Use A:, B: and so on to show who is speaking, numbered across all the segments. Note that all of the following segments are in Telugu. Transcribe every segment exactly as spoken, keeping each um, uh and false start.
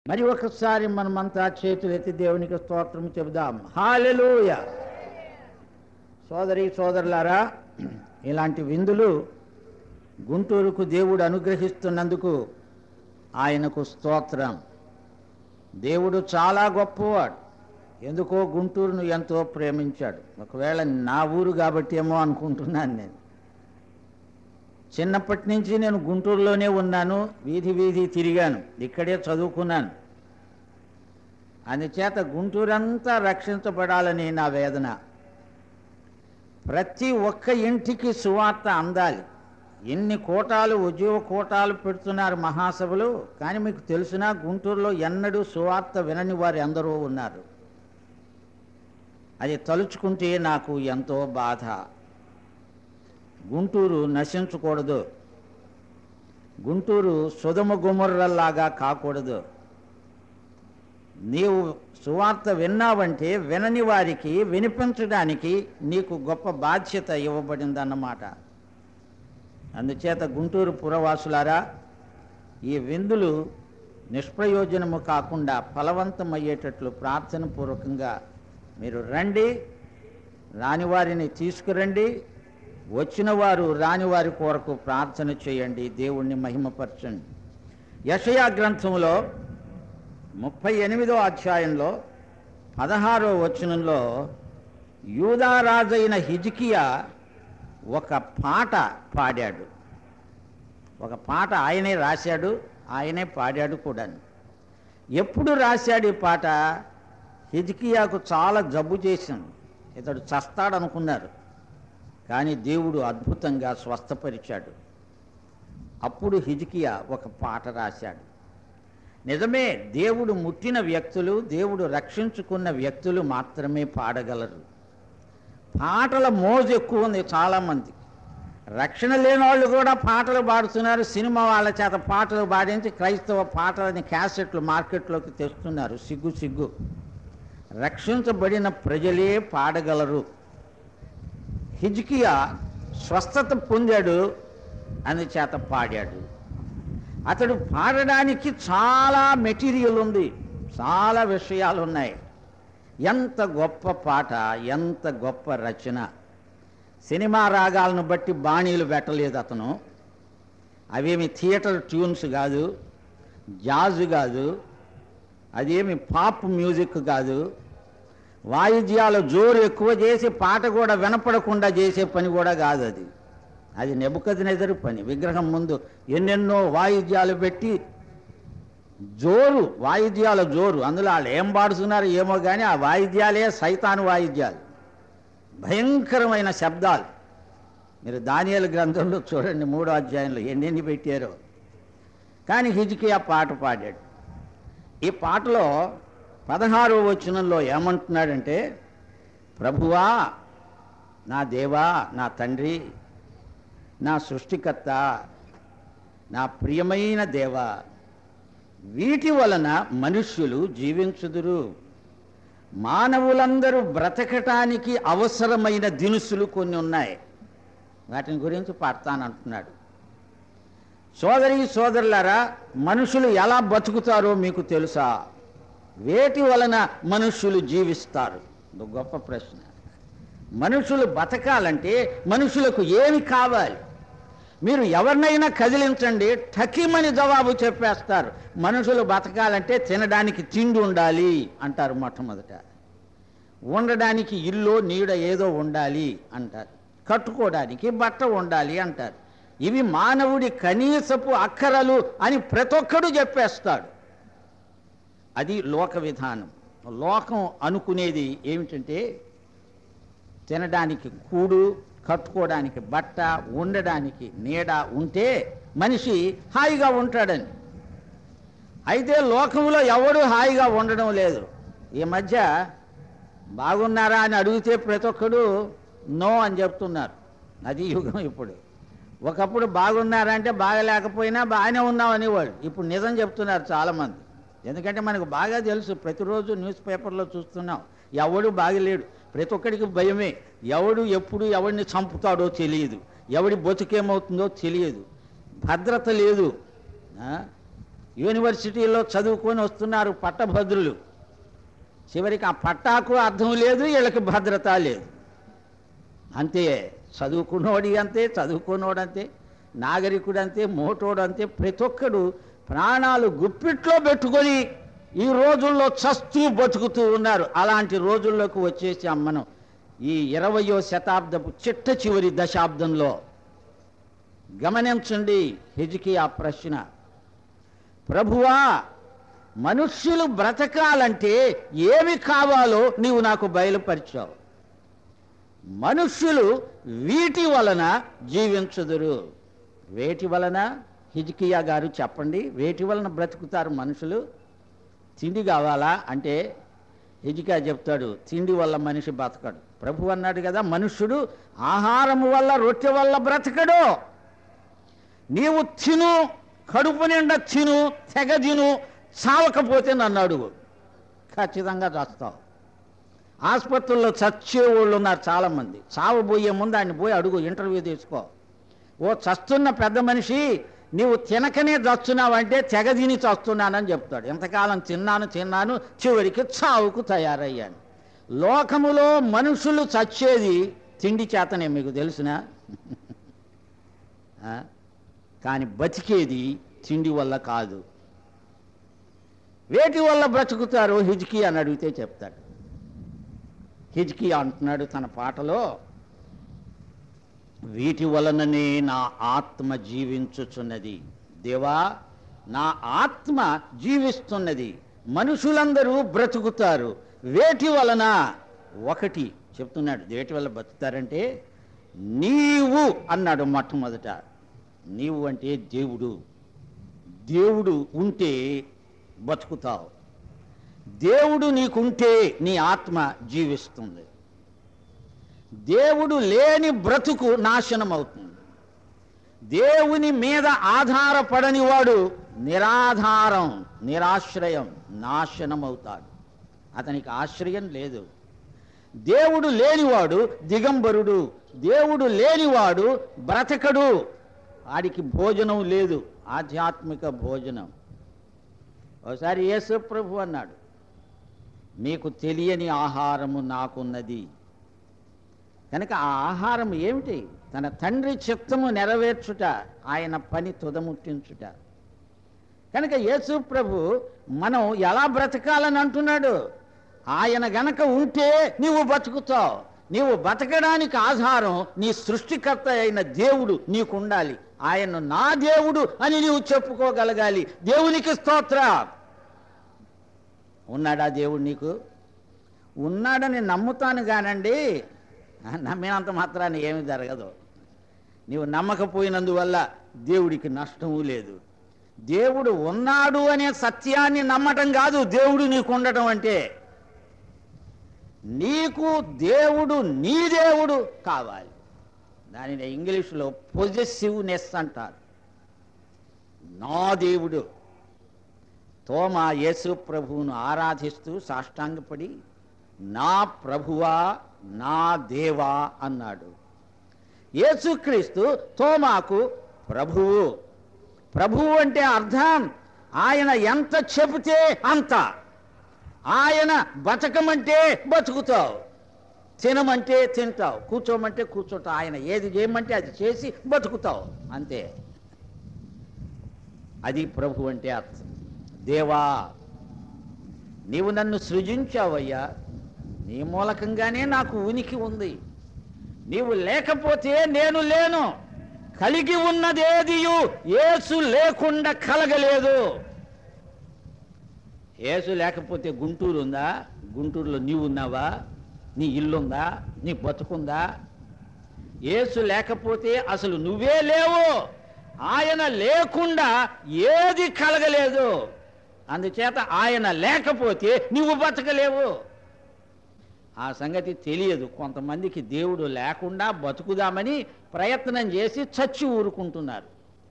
A: మరి ఒకసారి మనమంతా చేతులెత్తి దేవునికి స్తోత్రం చెబుదాం. హల్లెలూయా. సోదరి సోదరులారా, ఇలాంటి విందులు గుంటూరుకు దేవుడు అనుగ్రహిస్తున్నందుకు ఆయనకు స్తోత్రం. దేవుడు చాలా గొప్పవాడు. ఎందుకో గుంటూరును ఎంతో ప్రేమించాడు. ఒకవేళ నా ఊరు కాబట్టి ఏమో అనుకుంటున్నాను. నేను చిన్నప్పటి నుంచి నేను గుంటూరులోనే ఉన్నాను, వీధి వీధి తిరిగాను, ఇక్కడే చదువుకున్నాను. అందుచేత గుంటూరంతా రక్షించబడాలని నా వేదన. ప్రతి ఒక్క ఇంటికి సువార్త అందాలి. ఎన్ని కోటాలు ఉద్యోగ కోటాలు పెడుతున్నారు మహాసభలు, కానీ మీకు తెలిసినా గుంటూరులో ఎన్నడూ సువార్త వినని వారు ఎందరో ఉన్నారు. అది తలుచుకుంటే నాకు ఎంతో బాధ. గుంటూరు నశించకూడదు. గుంటూరు సుధమ గుమర్రల్లాగా కాకూడదు. నీవు సువార్త విన్నావంటే వినని వారికి వినిపించడానికి నీకు గొప్ప బాధ్యత ఇవ్వబడిందన్నమాట. అందుచేత గుంటూరు పురవాసులారా, ఈ విందులు నిష్ప్రయోజనము కాకుండా ఫలవంతమయ్యేటట్లు ప్రార్థన పూర్వకంగా మీరు రండి. రాని వారిని తీసుకురండి, వచ్చిన వారు రాని వారి కొరకు ప్రార్థన చేయండి, దేవుణ్ణి మహిమపరచండి. యెషయా గ్రంథంలో ముప్పై ఎనిమిదో అధ్యాయంలో పదహారో వచనంలో యూదారాజైన హిజ్కియా ఒక పాట పాడాడు. ఒక పాట ఆయనే రాశాడు, ఆయనే పాడాడు కూడా. ఎప్పుడు రాశాడు ఈ పాట? హిజ్కియాకు చాలా జబ్బు చేసింది, ఇతడు చస్తాడనుకున్నారు, కానీ దేవుడు అద్భుతంగా స్వస్థపరిచాడు. అప్పుడు హిజ్కియా ఒక పాట రాశాడు. నిజమే, దేవుడు ముట్టిన వ్యక్తులు, దేవుడు రక్షించుకున్న వ్యక్తులు మాత్రమే పాడగలరు. పాటల మోజు ఎక్కువ ఉంది చాలామంది. రక్షణ లేని వాళ్ళు కూడా పాటలు పాడుతున్నారు. సినిమా వాళ్ళ చేత పాటలు పాడించి క్రైస్తవ పాటలని క్యాసెట్లు మార్కెట్లోకి తెస్తున్నారు. సిగ్గు సిగ్గు. రక్షించబడిన ప్రజలే పాడగలరు. హిజ్కియా స్వస్థత పొందాడు, అందుచేత పాడాడు. అతడు పాడడానికి చాలా మెటీరియల్ ఉంది, చాలా విషయాలు ఉన్నాయి. ఎంత గొప్ప పాట, ఎంత గొప్ప రచన. సినిమా రాగాలను బట్టి బాణీలు పెట్టలేదు అతను. అవేమి థియేటర్ ట్యూన్స్ కాదు, జాజ్ కాదు, అదేమి పాప్ మ్యూజిక్ కాదు. వాయిద్యాల జోరు ఎక్కువ చేసి పాట కూడా వినపడకుండా చేసే పని కూడా కాదు అది. అది నెబుకద్నెజరు పని. విగ్రహం ముందు ఎన్నెన్నో వాయిద్యాలు పెట్టి జోరు, వాయిద్యాల జోరు. అందులో వాళ్ళు ఏం పాడుతున్నారు ఏమో కానీ ఆ వాయిద్యాలే సైతాను వాయిద్యాలు, భయంకరమైన శబ్దాలు. మీరు దానియేలు గ్రంథంలో చూడండి, మూడో అధ్యాయంలో ఎన్నెన్ని పెట్టారో. కానీ హిజ్కియా పాట పాడాడు. ఈ పాటలో పదహారో వచనంలో ఏమంటున్నాడంటే, ప్రభువా, నా దేవా, నా తండ్రి, నా సృష్టికర్త, నా ప్రియమైన దేవా, వీటి వలన మనుష్యులు జీవించుదురు. మానవులందరూ బ్రతకటానికి అవసరమైన దినుసులు కొన్ని ఉన్నాయి, వాటిని గురించి పాడతానంటున్నాడు. సోదరి సోదరులారా, మనుషులు ఎలా బతుకుతారో మీకు తెలుసా? వేటి వలన మనుష్యులు జీవిస్తారు? గొప్ప ప్రశ్న. మనుషులు బతకాలంటే మనుషులకు ఏమి కావాలి? మీరు ఎవరినైనా కదిలించండి, ఠకీమని జవాబు చెప్పేస్తారు. మనుషులు బతకాలంటే తినడానికి తిండి ఉండాలి అంటారు మొట్టమొదట. ఉండడానికి ఇల్లు నీడ ఏదో ఉండాలి అంటారు. కట్టుకోవడానికి బట్ట ఉండాలి అంటారు. ఇవి మానవుడి కనీసపు అక్కరలు అని ప్రతి ఒక్కడు చెప్పేస్తాడు. అది లోక విధానం. లోకం అనుకునేది ఏమిటంటే తినడానికి కూడు, కట్టుకోవడానికి బట్ట, ఉండడానికి నీడ ఉంటే మనిషి హాయిగా ఉంటాడని. అయితే లోకంలో ఎవడు హాయిగా ఉండడం లేదు. ఈ మధ్య బాగున్నారా అని అడిగితే ప్రతి ఒక్కడు నో అని చెప్తున్నారు. అది యుగం ఇప్పుడు. ఒకప్పుడు బాగున్నారా అంటే బాగలేకపోయినా బాగానే ఉన్నాం అనేవాడు. ఇప్పుడు నిజం చెప్తున్నారు చాలామంది. ఎందుకంటే మనకు బాగా తెలుసు, ప్రతిరోజు న్యూస్ పేపర్లో చూస్తున్నాం, ఎవడు బాగలేడు. ప్రతి ఒక్కడికి భయమే. ఎవడు ఎప్పుడు ఎవడిని చంపుతాడో తెలియదు, ఎవడి బతుకేమవుతుందో తెలియదు, భద్రత లేదు. యూనివర్సిటీలో చదువుకొని వస్తున్నారు పట్టభద్రులు. చివరికి ఆ పట్టాకు అర్థం లేదు, వీళ్ళకి భద్రత లేదు. అంతే, చదువుకున్నోడి అంతే, చదువుకున్నోడు అంతే, నాగరికుడు అంతే, మోటోడు అంతే. ప్రతి ఒక్కడు ప్రాణాలు గుప్పిట్లో పెట్టుకొని ఈ రోజుల్లో చస్తూ బతుకుతూ ఉన్నారు. అలాంటి రోజుల్లోకి వచ్చేసాం మనం ఈ ఇరవయో శతాబ్దపు చిట్ట చివరి దశాబ్దంలో. గమనించండి హిజ్కియా ప్రశ్న. ప్రభువా, మనుష్యులు బ్రతకాలంటే ఏమి కావాలో నీవు నాకు బయలుపరిచావు. మనుష్యులు వీటి వలన జీవించుదురు. వేటి వలన? హిజ్కియా గారు చెప్పండి, వేటి వలన బ్రతుకుతారు మనుషులు? తిండి కావాలా అంటే హిజ్కియా చెప్తాడు, తిండి వల్ల మనిషి బ్రతకడు. ప్రభు అన్నాడు కదా, మనుష్యుడు ఆహారము వల్ల, రొట్టె వల్ల బ్రతకడు. నీవు తిను, కడుపు నిండా తిను, తెగ తిను, చావకపోతే నన్ను అడుగు, ఖచ్చితంగా చస్తావు. ఆసుపత్రుల్లో చచ్చే వాళ్ళు ఉన్నారు చాలామంది. చావబోయే ముందు ఆయన పోయి అడుగు, ఇంటర్వ్యూ తీసుకో. ఓ చస్తున్న పెద్ద మనిషి, నీవు తినకనే చస్తున్నావంటే తెగ తిని చస్తున్నానని చెప్తాడు. ఎంతకాలం తిన్నాను తిన్నాను చివరికి చావుకు తయారయ్యాను. లోకములో మనుషులు చచ్చేది తిండి చేతనే, మీకు తెలుసునా? కానీ బతికేది తిండి వల్ల కాదు. వేటి వల్ల బ్రతుకుతారో హిజ్కియా అని అడిగితే చెప్తాడు. హిజ్కియా అంటున్నాడు తన పాటలో, వీటి వలననే నా ఆత్మ జీవించుచున్నది. దేవా, నా ఆత్మ జీవిస్తున్నది. మనుషులందరూ బ్రతుకుతారు. వేటి వలన? ఒకటి చెప్తున్నాడు, వేటి వల్ల బ్రతుకుతారంటే నీవు అన్నాడు మొట్టమొదట. నీవు అంటే దేవుడు. దేవుడు ఉంటే బతుకుతావు. దేవుడు నీకుంటే నీ ఆత్మ జీవిస్తుంది. దేవుడు లేని బ్రతుకు నాశనం అవుతుంది. దేవుని మీద ఆధారపడని వాడు నిరాధారం, నిరాశ్రయం, నాశనం అవుతాడు. అతనికి ఆశ్రయం లేదు. దేవుడు లేనివాడు దిగంబరుడు. దేవుడు లేనివాడు బ్రతకడు. వాడికి భోజనం లేదు, ఆధ్యాత్మిక భోజనం. ఒకసారి యేసు ప్రభు అన్నాడు, మీకు తెలియని ఆహారము నాకున్నది. కనుక ఆ ఆహారం ఏమిటి? తన తండ్రి చిత్తము నెరవేర్చుట, ఆయన పని తుదముట్టించుట. కనుక యేసు ప్రభు మనం ఎలా బ్రతకాలని అంటున్నాడు. ఆయన గనక ఉంటే నీవు బతుకుతావు. నీవు బతకడానికి ఆధారం నీ సృష్టికర్త అయిన దేవుడు నీకు ఉండాలి. ఆయన నా దేవుడు అని నీవు చెప్పుకోగలగాలి. దేవునికి స్తోత్ర. ఉన్నాడా దేవుడు నీకు? ఉన్నాడని నమ్ముతాను కానండి, నమ్మినంత మాత్రాన్ని ఏమి జరగదు. నీవు నమ్మకపోయినందువల్ల దేవుడికి నష్టము లేదు. దేవుడు ఉన్నాడు అనే సత్యాన్ని నమ్మటం కాదు దేవుడు నీకు ఉండటం అంటే. నీకు దేవుడు నీ దేవుడు కావాలి. దానిని ఇంగ్లీష్లో పొజెసివ్నెస్ అంటారు. నా దేవుడు. తోమా యేసు ప్రభువును ఆరాధిస్తూ సాష్టాంగపడి నా ప్రభువా, నా దేవా అన్నాడు. యేసుక్రీస్తు తోమాకు ప్రభువు. ప్రభువు అంటే అర్థం ఆయన ఎంత చెబితే అంత. ఆయన బతకమంటే బతుకుతావు, తినమంటే తింటావు, కూర్చోమంటే కూర్చోటావు. ఆయన ఏది చేయమంటే అది చేసి బతుకుతావు, అంతే. అది ప్రభు అంటే అర్థం. దేవా, నీవు నన్ను సృజించావయ్యా, నీ మూలకంగానే నాకు ఉనికి ఉంది. నీవు లేకపోతే నేను లేను. కలిగి ఉన్నదేదియు యేసు లేకుండా కలగలేదు. యేసు లేకపోతే గుంటూరు ఉందా? గుంటూరులో నీవు ఉన్నావా? నీ ఇల్లుందా? నీ బతుకుందా? యేసు లేకపోతే అసలు నువ్వే లేవు. ఆయన లేకుండా ఏది కలగలేదు. అందుచేత ఆయన లేకపోతే నువ్వు బతకలేవు. ఆ సంగతి తెలియదు కొంతమందికి. దేవుడు లేకుండా బతుకుదామని ప్రయత్నం చేసి చచ్చి ఊరుకుంటున్నారు.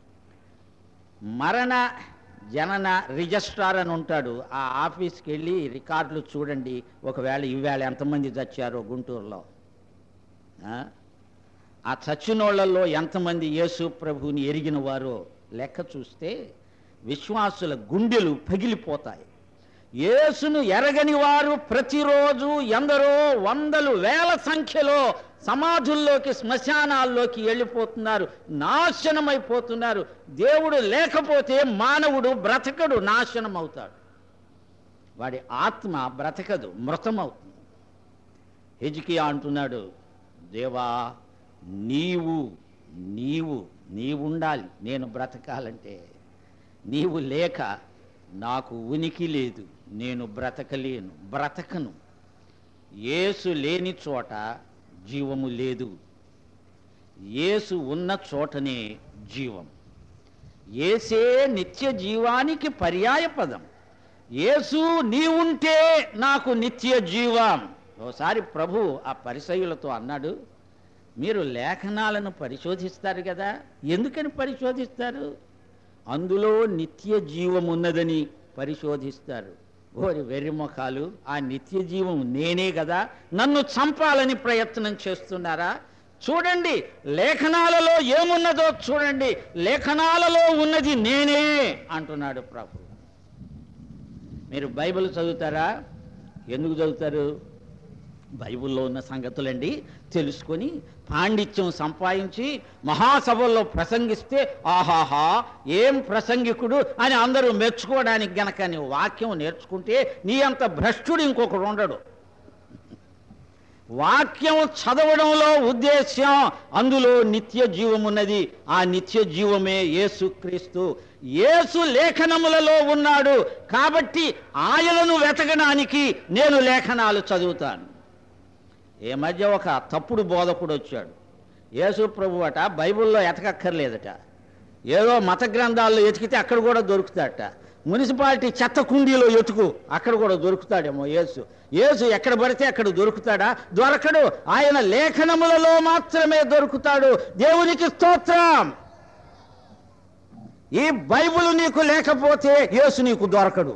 A: మరణ జనన రిజిస్ట్రార్ అని ఉంటాడు. ఆ ఆఫీస్కి వెళ్ళి రికార్డులు చూడండి. ఒకవేళ ఈవేళ ఎంతమంది చచ్చారో గుంటూరులో, ఆ చచ్చినోళ్లలో ఎంతమంది యేసు ప్రభువుని ఎరిగిన వారో లెక్క చూస్తే విశ్వాసుల గుండెలు పగిలిపోతాయి. యేసును ఎరగని వారు ప్రతిరోజు ఎందరో వందలు వేల సంఖ్యలో సమాధుల్లోకి, శ్మశానాల్లోకి వెళ్ళిపోతున్నారు, నాశనమైపోతున్నారు. దేవుడు లేకపోతే మానవుడు బ్రతకడు, నాశనం అవుతాడు. వాడి ఆత్మ బ్రతకదు, మృతమవుతుంది. హిజ్కియా అంటున్నాడు, దేవా నీవు నీవు నీవుండాలి, నేను బ్రతకాలంటే. నీవు లేక నాకు ఉనికి లేదు, నేను బ్రతకలేను, బ్రతకను. యేసు లేని చోట జీవము లేదు, యేసు ఉన్న చోటనే జీవం. యేసే నిత్య జీవానికి పర్యాయ పదం. యేసు నీవుంటే నాకు నిత్య జీవం. ఓసారి ప్రభు ఆ పరిసయ్యులతో అన్నాడు, మీరు లేఖనాలను పరిశోధిస్తారు కదా, ఎందుకని పరిశోధిస్తారు? అందులో నిత్య జీవం ఉన్నదని పరిశోధిస్తారు. ఓరి వెర్రిముఖాలు, ఆ నిత్య జీవం నేనే కదా, నన్ను చంపాలని ప్రయత్నం చేస్తున్నారా? చూడండి, లేఖనాలలో ఏమున్నదో చూడండి, లేఖనాలలో ఉన్నది నేనే అంటున్నాడు ప్రభు. మీరు బైబిల్ చదువుతారా? ఎందుకు చదువుతారు? బైబిల్లో ఉన్న సంగతులండి తెలుసుకొని పాండిత్యం సంపాదించి మహాసభల్లో ప్రసంగిస్తే ఆహాహా ఏం ప్రసంగికుడు అని అందరూ మెచ్చుకోవడానికి గనక నీ వాక్యం నేర్చుకుంటే నీ అంత భ్రష్టుడు ఇంకొకడు ఉండడు. వాక్యం చదవడంలో ఉద్దేశ్యం, అందులో నిత్య జీవం ఉన్నది. ఆ నిత్య జీవమే యేసుక్రీస్తు. యేసు లేఖనములలో ఉన్నాడు కాబట్టి ఆయనను వెతకడానికి నేను లేఖనాలు చదువుతాను. ఈ మధ్య ఒక తప్పుడు బోధకుడు వచ్చాడు. యేసు ప్రభు అట బైబిల్లో ఎతకక్కర్లేదట, ఏదో మత గ్రంథాల్లో ఎతికితే అక్కడ కూడా దొరుకుతాడట. మున్సిపాలిటీ చెత్త కుండీలో ఎతుకు, అక్కడ కూడా దొరుకుతాడేమో యేసు. యేసు ఎక్కడ పడితే అక్కడ దొరుకుతాడా? దొరకడు. ఆయన లేఖనములలో మాత్రమే దొరుకుతాడు. దేవునికి స్తోత్రం. ఈ బైబిల్ నీకు లేకపోతే యేసు నీకు దొరకడు.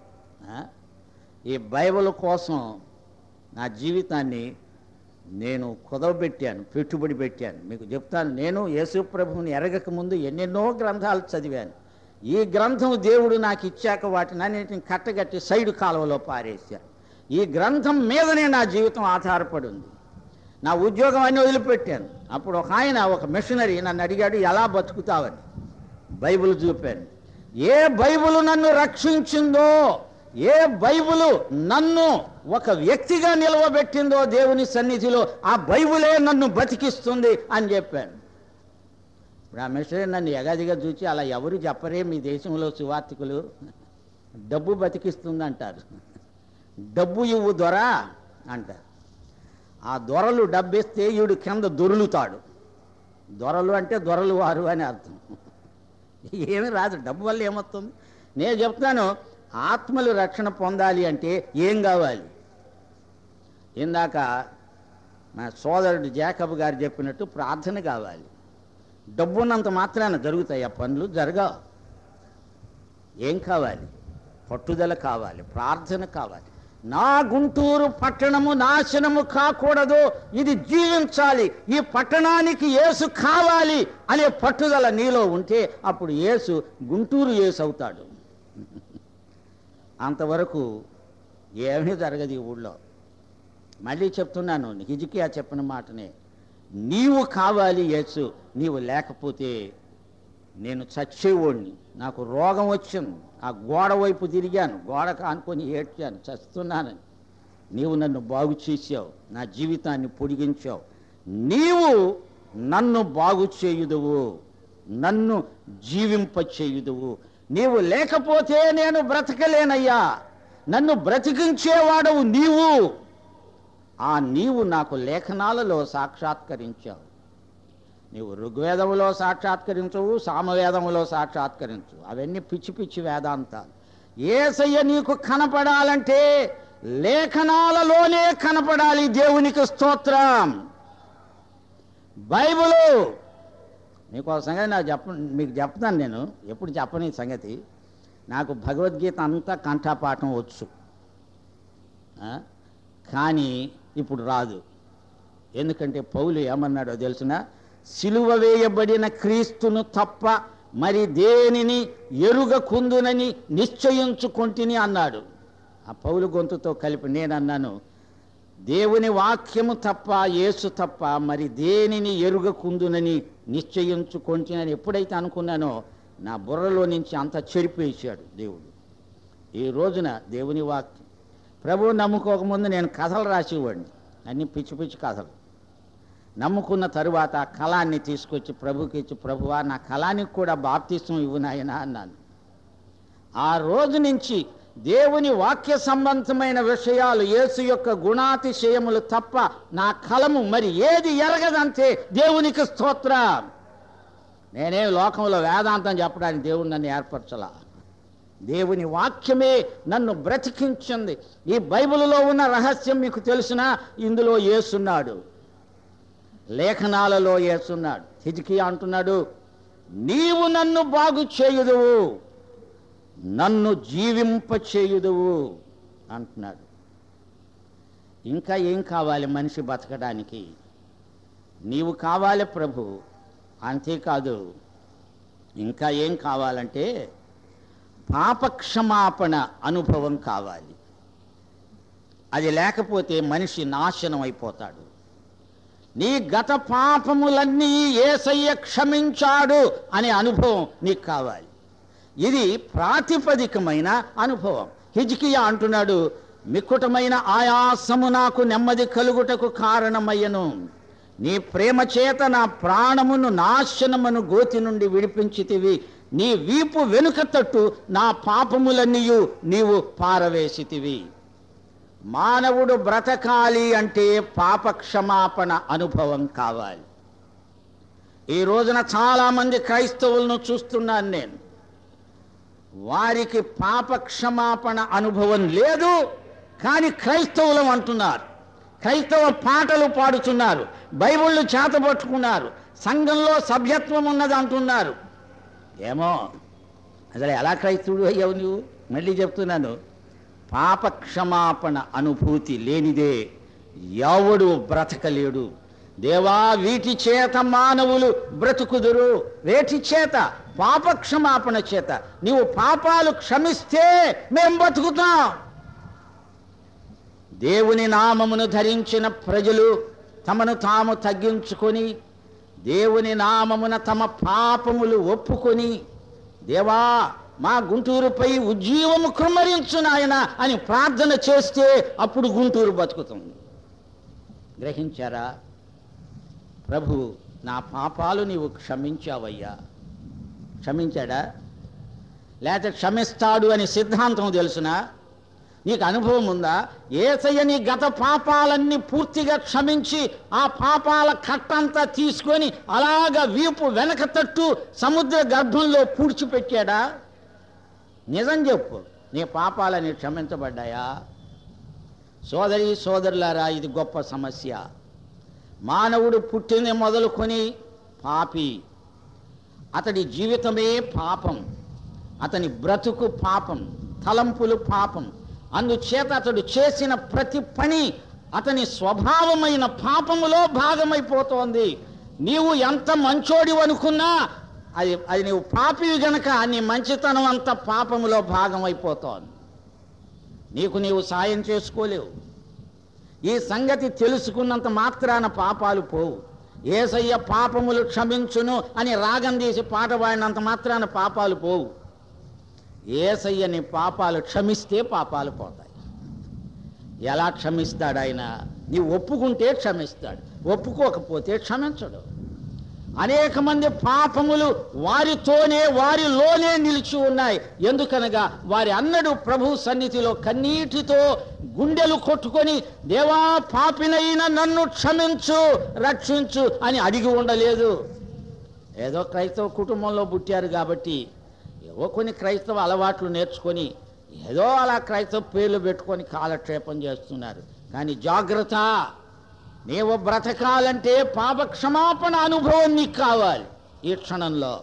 A: ఈ బైబిల్ కోసం నా జీవితాన్ని నేను కుదవబెట్టాను, పెట్టుబడి పెట్టాను. మీకు చెప్తాను, నేను యేసు ప్రభువుని ఎరగక ముందు ఎన్నెన్నో గ్రంథాలు చదివాను. ఈ గ్రంథం దేవుడు నాకు ఇచ్చాక వాటిని అన్నింటిని కట్టగట్టి సైడు కాలువలో పారేశాను. ఈ గ్రంథం మీదనే నా జీవితం ఆధారపడి ఉంది. నా ఉద్యోగం అన్నీ వదిలిపెట్టాను. అప్పుడు ఒక ఆయన, ఒక మిషనరీ నన్ను అడిగాడు, ఎలా బతుకుతావని. బైబిల్ చూపాను. ఏ బైబిల్ నన్ను రక్షించిందో, ఏ బైబిలు నన్ను ఒక వ్యక్తిగా నిలవబెట్టిందో దేవుని సన్నిధిలో, ఆ బైబిలే నన్ను బతికిస్తుంది అని చెప్పాను. ఇప్పుడు ఆ మిషనరీ నన్ను ఎగాదిగా చూచి, అలా ఎవరు చెప్పరే మీ దేశంలో సువార్తికులు, డబ్బు బతికిస్తుంది అంటారు. డబ్బు ఇవ్వు దొర అంటారు. ఆ దొరలు డబ్బిస్తే ఈడు కింద దొరులుతాడు. దొరలు అంటే దొరలు వారు అని అర్థం. ఏమీ రాదు, డబ్బు వల్ల ఏమవుతుంది? నేను చెప్తాను, ఆత్మలు రక్షణ పొందాలి అంటే ఏం కావాలి? ఇందాక మా సోదరుడు జాకబ్ గారు చెప్పినట్టు ప్రార్థన కావాలి. డబ్బున్నంత మాత్రాన జరుగుతాయి ఆ పనులు? జరగవు. ఏం కావాలి? పట్టుదల కావాలి, ప్రార్థన కావాలి. నా గుంటూరు పట్టణము నాశనము కాకూడదు, ఇది జీవించాలి, ఈ పట్టణానికి యేసు కావాలి అనే పట్టుదల నీలో ఉంటే అప్పుడు యేసు గుంటూరు యేసు అవుతాడు. అంతవరకు ఏమీ జరగదు ఈ ఊళ్ళో. మళ్ళీ చెప్తున్నాను, హిజ్కియా చెప్పిన మాటనే, నీవు కావాలి యేసు, నీవు లేకపోతే నేను చచ్చేవాడిని. నాకు రోగం వచ్చింది, ఆ గోడ వైపు తిరిగాను, గోడ కానుకొని ఏడ్చాను, చస్తున్నానని. నీవు నన్ను బాగు చేసావు, నా జీవితాన్ని పొడిగించావు. నీవు నన్ను బాగు చేయుదువు, నన్ను జీవింపచేయుదువు. నీవు లేకపోతే నేను బ్రతకలేనయ్యా, నన్ను బ్రతికించేవాడవు నీవు. ఆ నీవు నాకు లేఖనాలలో సాక్షాత్కరించావు. నీవు ఋగ్వేదములో సాక్షాత్కరించవు, సామవేదములో సాక్షాత్కరించు, అవన్నీ పిచ్చి పిచ్చి వేదాంతాలు. యేసయ్య నీకు కనపడాలంటే లేఖనాలలోనే కనపడాలి. దేవునికి స్తోత్రం. బైబిలు మీకు ఒక సంగతి నాకు చెప్ప మీకు చెప్తాను. నేను ఎప్పుడు చెప్పని సంగతి, నాకు భగవద్గీత అంతా కంఠపాఠం వచ్చు, కానీ ఇప్పుడు రాదు. ఎందుకంటే పౌలు ఏమన్నాడో తెలుసునా? సిలువ వేయబడిన క్రీస్తును తప్ప మరి దేనిని ఎరుగకుందునని నిశ్చయించుకొంటిని అన్నాడు. ఆ పౌలు గొంతుతో కలిపి నేనన్నాను, దేవుని వాక్యము తప్ప, యేసు తప్ప మరి దేనిని ఎరుగకుందునని నిశ్చయించుకొంటినని ఎప్పుడైతే అనుకున్నానో నా బుర్రలో నుంచి అంత చెరిపేశాడు దేవుడు. ఈ రోజున దేవుని వాక్యం ప్రభువు నమ్ముకోకముందు నేను కథలు రాసేవాడిని, అన్ని పిచ్చి పిచ్చి కథలు. నమ్ముకున్న తరువాత కళాన్ని తీసుకొచ్చి ప్రభుకి ఇచ్చి, ప్రభువా నా కళానికి కూడా బాప్తిస్మం ఇవ్వు నాయనా అన్నాను. ఆ రోజు నుంచి దేవుని వాక్య సంబంధమైన విషయాలు, యేసు యొక్క గుణాతిశయములు తప్ప నా కలము మరి ఏది ఎరగదంతే. దేవునికి స్తోత్రం. నేనే లోకంలో వేదాంతం చెప్పడానికి దేవుడు నన్ను ఏర్పరచలా. దేవుని వాక్యమే నన్ను బ్రతికించింది. ఈ బైబిల్లో ఉన్న రహస్యం మీకు తెలిసినా, ఇందులో యేసున్నాడు, లేఖనాలలో యేసున్నాడు. హిజ్కియా అంటున్నాడు, నీవు నన్ను బాగు చేయుదువు, నన్ను జీవింపచేయుదువు అంటున్నాడు. ఇంకా ఏం కావాలి మనిషి బతకడానికి? నీవు కావాలి ప్రభు. అంతేకాదు, ఇంకా ఏం కావాలంటే పాపక్షమాపణ అనుభవం కావాలి. అది లేకపోతే మనిషి నాశనం అయిపోతాడు. నీ గత పాపములన్నీ యేసయ్య క్షమించాడు అనే అనుభవం నీకు కావాలి. ఇది ప్రాతిపదికమైన అనుభవం. హిజ్కియా అంటున్నాడు, మిక్కుటమైన ఆయాసము నాకు నెమ్మది కలుగుటకు కారణమయ్యను. నీ ప్రేమ చేత నా ప్రాణమును నాశనమును గోతి నుండి విడిపించితివి. నీ వీపు వెనుక తట్టు నా పాపములన్నీయు నీవు పారవేసితివి. మానవుడు బ్రతకాలి అంటే పాప క్షమాపణ అనుభవం కావాలి. ఈ రోజున చాలామంది క్రైస్తవులను చూస్తున్నాను నేను. వారికి పాప క్షమాపణ అనుభవం లేదు, కానీ క్రైస్తవులం అంటున్నారు. క్రైస్తవ పాటలు పాడుతున్నారు, బైబిళ్ళు చేతపట్టుకున్నారు, సంఘంలో సభ్యత్వం ఉన్నది అంటున్నారు. ఏమో అసలు ఎలా క్రైస్తవుడు అయ్యావు నువ్వు? మళ్ళీ చెప్తున్నాను, పాప క్షమాపణ అనుభూతి లేనిదే ఎవడు బ్రతకలేడు. దేవా, వీటి చేత మానవులు బ్రతుకుదురు. వేటి చేత? పాప క్షమాపణ చేత. నీవు పాపాలు క్షమిస్తే మేం బతుకుతాం. దేవుని నామమును ధరించిన ప్రజలు తమను తాము తగ్గించుకొని, దేవుని నామమున తమ పాపములు ఒప్పుకొని, దేవా మా గుంటూరుపై ఉజ్జీవము కృమ్మరించు నాయన అని ప్రార్థన చేస్తే అప్పుడు గుంటూరు బతుకుతుంది. గ్రహించారా? ప్రభు, నా పాపాలు నీవు క్షమించావయ్యా. క్షమించాడా? లేకపోతే క్షమిస్తాడు అని సిద్ధాంతం తెలుసునా? నీకు అనుభవం ఉందా? యేసయ్య నీ గత పాపాలన్నీ పూర్తిగా క్షమించి ఆ పాపాల కట్టంతా తీసుకొని అలాగ వీపు వెనక తట్టు సముద్ర గర్భంలో పూడ్చిపెట్టాడా? నిజం చెప్పు, నీ పాపాలని క్షమించబడ్డాయా? సోదరి సోదరులారా, ఇది గొప్ప సమస్య. మానవుడు పుట్టింది మొదలుకొని పాపి. అతడి జీవితమే పాపం, అతని బ్రతుకు పాపం, తలంపులు పాపం. అందుచేత అతడు చేసిన ప్రతి పని అతని స్వభావమైన పాపములో భాగమైపోతోంది. నీవు ఎంత మంచోడివి అనుకున్నా అది అది నీవు పాపివి గనక నీ మంచితనం అంత పాపములో భాగమైపోతోంది. నీకు నీవు సాయం చేసుకోలేవు. ఈ సంగతి తెలుసుకున్నంత మాత్రాన పాపాలు పోవు. యేసయ్య పాపములు క్షమించును అని రాగం తీసి పాట పాడినంత మాత్రాన పాపాలు పోవు. యేసయ్య నీ పాపాలు క్షమిస్తే పాపాలు పోతాయి. ఎలా క్షమిస్తాడు ఆయన? నీవు ఒప్పుకుంటే క్షమిస్తాడు, ఒప్పుకోకపోతే క్షమించడు. అనేక మంది పాపములు వారితోనే వారిలోనే నిలిచి ఉన్నాయి. ఎందుకనగా వారి అన్నడు ప్రభు సన్నిధిలో కన్నీటితో గుండెలు కొట్టుకొని, దేవా పాపినైన నన్ను క్షమించు, రక్షించు అని అడిగి ఉండలేదు. ఏదో క్రైస్తవ కుటుంబంలో పుట్టారు కాబట్టి ఏవో కొన్ని క్రైస్తవ అలవాట్లు నేర్చుకొని ఏదో అలా క్రైస్తవ పేర్లు పెట్టుకొని కాలక్షేపం చేస్తున్నారు. కానీ జాగ్రత్త, నీవు బ్రతకాలంటే పాప క్షమాపణ అనుభవం నీకు కావాలి. ఈ క్షణంలో,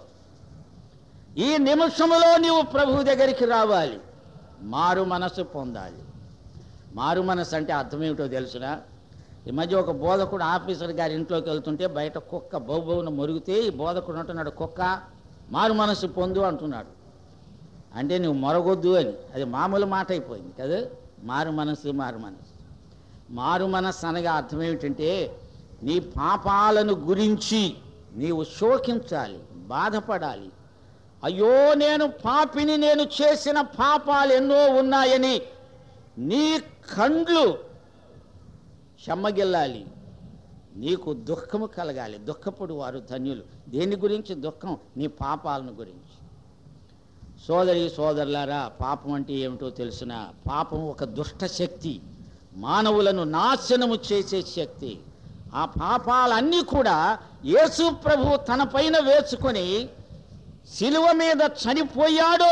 A: ఈ నిమిషంలో నీవు ప్రభు దగ్గరికి రావాలి, మారు మనసు పొందాలి. మారు మనసు అంటే అర్థం ఏమిటో తెలుసునా? ఈ మధ్య ఒక బోధకుడు ఆఫీసర్ గారి ఇంట్లోకి వెళ్తుంటే బయట కుక్క బౌబౌన మొరిగితే ఈ బోధకుడు అంటున్నాడు, కుక్క మారు మనసు పొందు అంటున్నాడు. అంటే నువ్వు మొరగొద్దు అని, అది మామూలు మాట అయిపోయింది కదా. మారు మనసు మారు మనసు మారు మనస్సు అనగా అర్థం ఏమిటంటే నీ పాపాలను గురించి నీవు శోకించాలి, బాధపడాలి. అయ్యో నేను పాపిని, నేను చేసిన పాపాలు ఎన్నో ఉన్నాయని నీ కండ్లు చెమ్మగిల్లాలి, నీకు దుఃఖము కలగాలి. దుఃఖపడు వారు ధన్యులు. దేని గురించి దుఃఖం? నీ పాపాలను గురించి. సోదరి సోదరులారా, పాపం అంటే ఏమిటో తెలుసిన? పాపం ఒక దుష్ట శక్తి, మానవులను నాశనము చేసే శక్తి. ఆ పాపాలన్నీ కూడా యేసు ప్రభు తన పైన వేసుకొని శిలువ మీద చనిపోయాడు.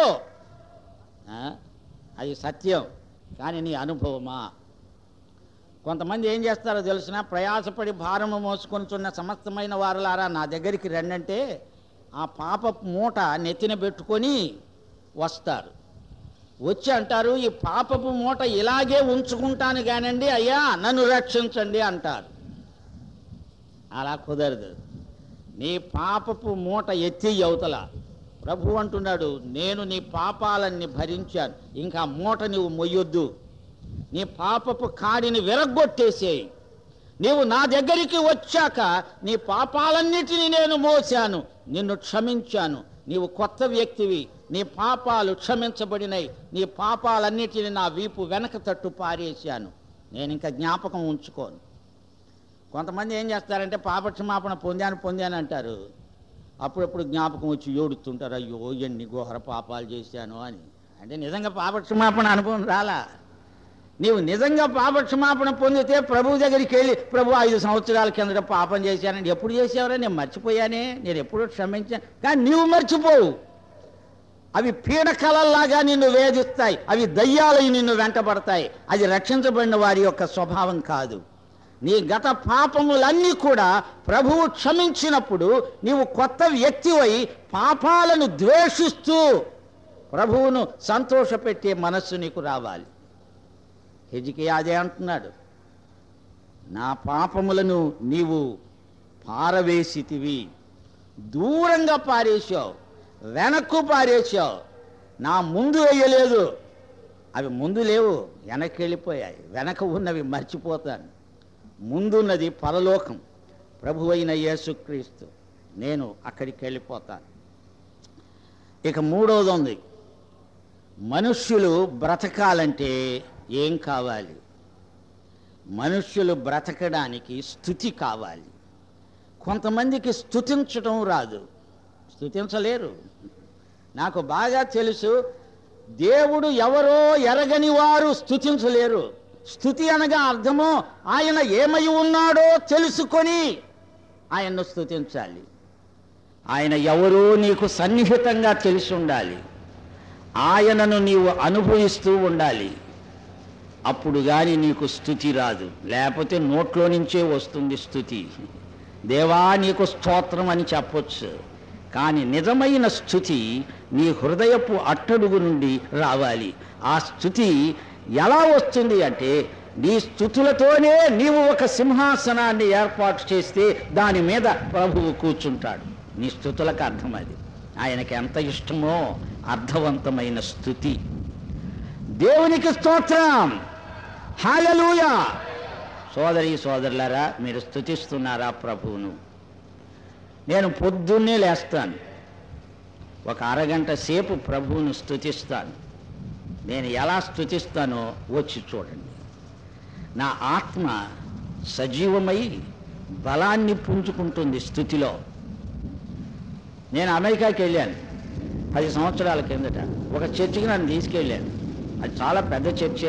A: అది సత్యం. కానీ నీ అనుభవమా? కొంతమంది ఏం చేస్తారో తెలిసిన? ప్రయాసపడి భారము మోసుకొనిచున్న సమస్తమైన వారులారా నా దగ్గరికి రండంటే ఆ పాప మూట నెత్తిన పెట్టుకొని వస్తారు. వచ్చి అంటారు, ఈ పాపపు మూట ఇలాగే ఉంచుకుంటాను కానండి అయ్యా, నన్ను రక్షించండి అంటారు. అలా కుదరదు. నీ పాపపు మూట ఎత్తి అవతల ప్రభు అంటున్నాడు, నేను నీ పాపాలన్నీ భరించాను, ఇంకా మూట నువ్వు మొయ్యొద్దు. నీ పాపపు కాడిని విరగ్గొట్టేసేయి. నీవు నా దగ్గరికి వచ్చాక నీ పాపాలన్నిటినీ నేను మోసాను, నిన్ను క్షమించాను. నీవు కొత్త వ్యక్తివి, నీ పాపాలు క్షమించబడినాయి. నీ పాపాలన్నిటిని నా వీపు వెనక తట్టు పారేశాను, నేను ఇంకా జ్ఞాపకం ఉంచుకోను. కొంతమంది ఏం చేస్తారంటే పాపక్షమాపణ పొందాను పొందాను అంటారు, అప్పుడప్పుడు జ్ఞాపకం వచ్చి ఏడుతుంటారు, అయ్యో ఎన్ని ఘోర పాపాలు చేశాను అని. అంటే నిజంగా పాపక్షమాపణ అనుభవం రాలా. నీవు నిజంగా పాపక్షమాపణ పొందితే ప్రభు దగ్గరికి వెళ్ళి, ప్రభు ఐదు సంవత్సరాల కిందట పాపం చేశానని. ఎప్పుడు చేసావరా? నేను మర్చిపోయానే, నేను ఎప్పుడూ క్షమించాను. కానీ నీవు మర్చిపోవు. అవి పీడకలల్లాగా నిన్ను వేధిస్తాయి, అవి దయ్యాలై నిన్ను వెంటబడతాయి. అది రక్షించబడిన వారి యొక్క స్వభావం కాదు. నీ గత పాపములన్నీ కూడా ప్రభువు క్షమించినప్పుడు నీవు కొత్త వ్యక్తివై పాపాలను ద్వేషిస్తూ ప్రభువును సంతోషపెట్టే మనస్సు నీకు రావాలి. హిజ్కియా అదే అంటున్నాడు, నా పాపములను నీవు పారవేసితివి, దూరంగా పారేశావు, వెనక్కు పారేశావు, నా ముందు వేయలేదు. అవి ముందు లేవు, వెనక్కి వెళ్ళిపోయాయి. వెనక ఉన్నవి మర్చిపోతాను. ముందున్నది పరలోకం, ప్రభు అయిన యేసుక్రీస్తు. నేను అక్కడికి వెళ్ళిపోతాను. ఇక మూడవది ఉంది, మనుష్యులు బ్రతకాలంటే ఏం కావాలి? మనుష్యులు బ్రతకడానికి స్తుతి కావాలి. కొంతమందికి స్తుతించడం రాదు, స్తుతించలేరు. నాకు బాగా తెలుసు, దేవుడు ఎవరో ఎరగని వారు స్తుతించలేరు. స్తుతి అనగా అర్థము ఆయన ఏమై ఉన్నాడో తెలుసుకొని ఆయన్ను స్తుతించాలి. ఆయన ఎవరో నీకు సన్నిహితంగా తెలిసి ఉండాలి. ఆయనను నీవు అనుభవిస్తూ ఉండాలి. అప్పుడు కానీ నీకు స్తుతి రాదు. లేకపోతే నోట్లో నుంచే వస్తుంది స్తుతి. దేవా నీకు స్తోత్రం అని చెప్పొచ్చు, కానీ నిజమైన స్తుతి నీ హృదయపు అట్టడుగు నుండి రావాలి. ఆ స్తుతి ఎలా వస్తుంది అంటే, నీ స్తుతులతోనే నీవు ఒక సింహాసనాన్ని ఏర్పాటు చేస్తే దాని మీద ప్రభువు కూర్చుంటాడు. నీ స్తుతులకు అర్థం అది. ఆయనకి ఎంత ఇష్టమో అర్థవంతమైన స్తుతి. దేవునికి స్తోత్రం, హల్లెలూయా. సోదరి సోదరులారా, మీరు స్తుతిస్తున్నారా ప్రభువును? నేను పొద్దున్నే లేస్తాను, ఒక అరగంట సేపు ప్రభువును స్తుతిస్తాను. నేను ఎలా స్తుతిస్తానో వచ్చి చూడండి. నా ఆత్మ సజీవమై బలాన్ని పుంజుకుంటుంది స్తుతిలో. నేను అమెరికాకి వెళ్ళాను పది సంవత్సరాల కిందట. ఒక చర్చికి నన్ను తీసుకెళ్ళాను. అది చాలా పెద్ద చర్చే.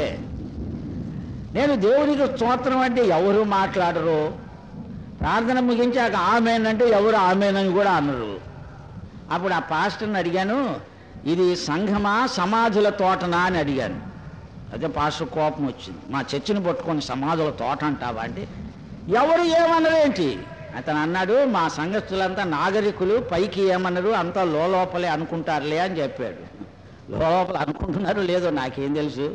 A: నేను దేవునికి స్తోత్రం అంటే ఎవరు మాట్లాడరు. ప్రార్థన ముగించాక ఆమేనంటే ఎవరు ఆమేనని కూడా అనరు. అప్పుడు ఆ పాస్టర్ని అడిగాను, ఇది సంఘమా సమాధుల తోటనా అని అడిగాను. అదే పాస్టర్ కోపం వచ్చింది, మా చర్చిని పట్టుకొని సమాధుల తోట అంటావా అంటే, ఎవరు ఏమనరేంటి? అతను అన్నాడు, మా సంఘస్థులంతా నాగరికులు, పైకి ఏమన్నారు, అంతా లోపలే అనుకుంటారులే అని చెప్పాడు. లోపల అనుకుంటున్నారు లేదో నాకేం తెలుసు.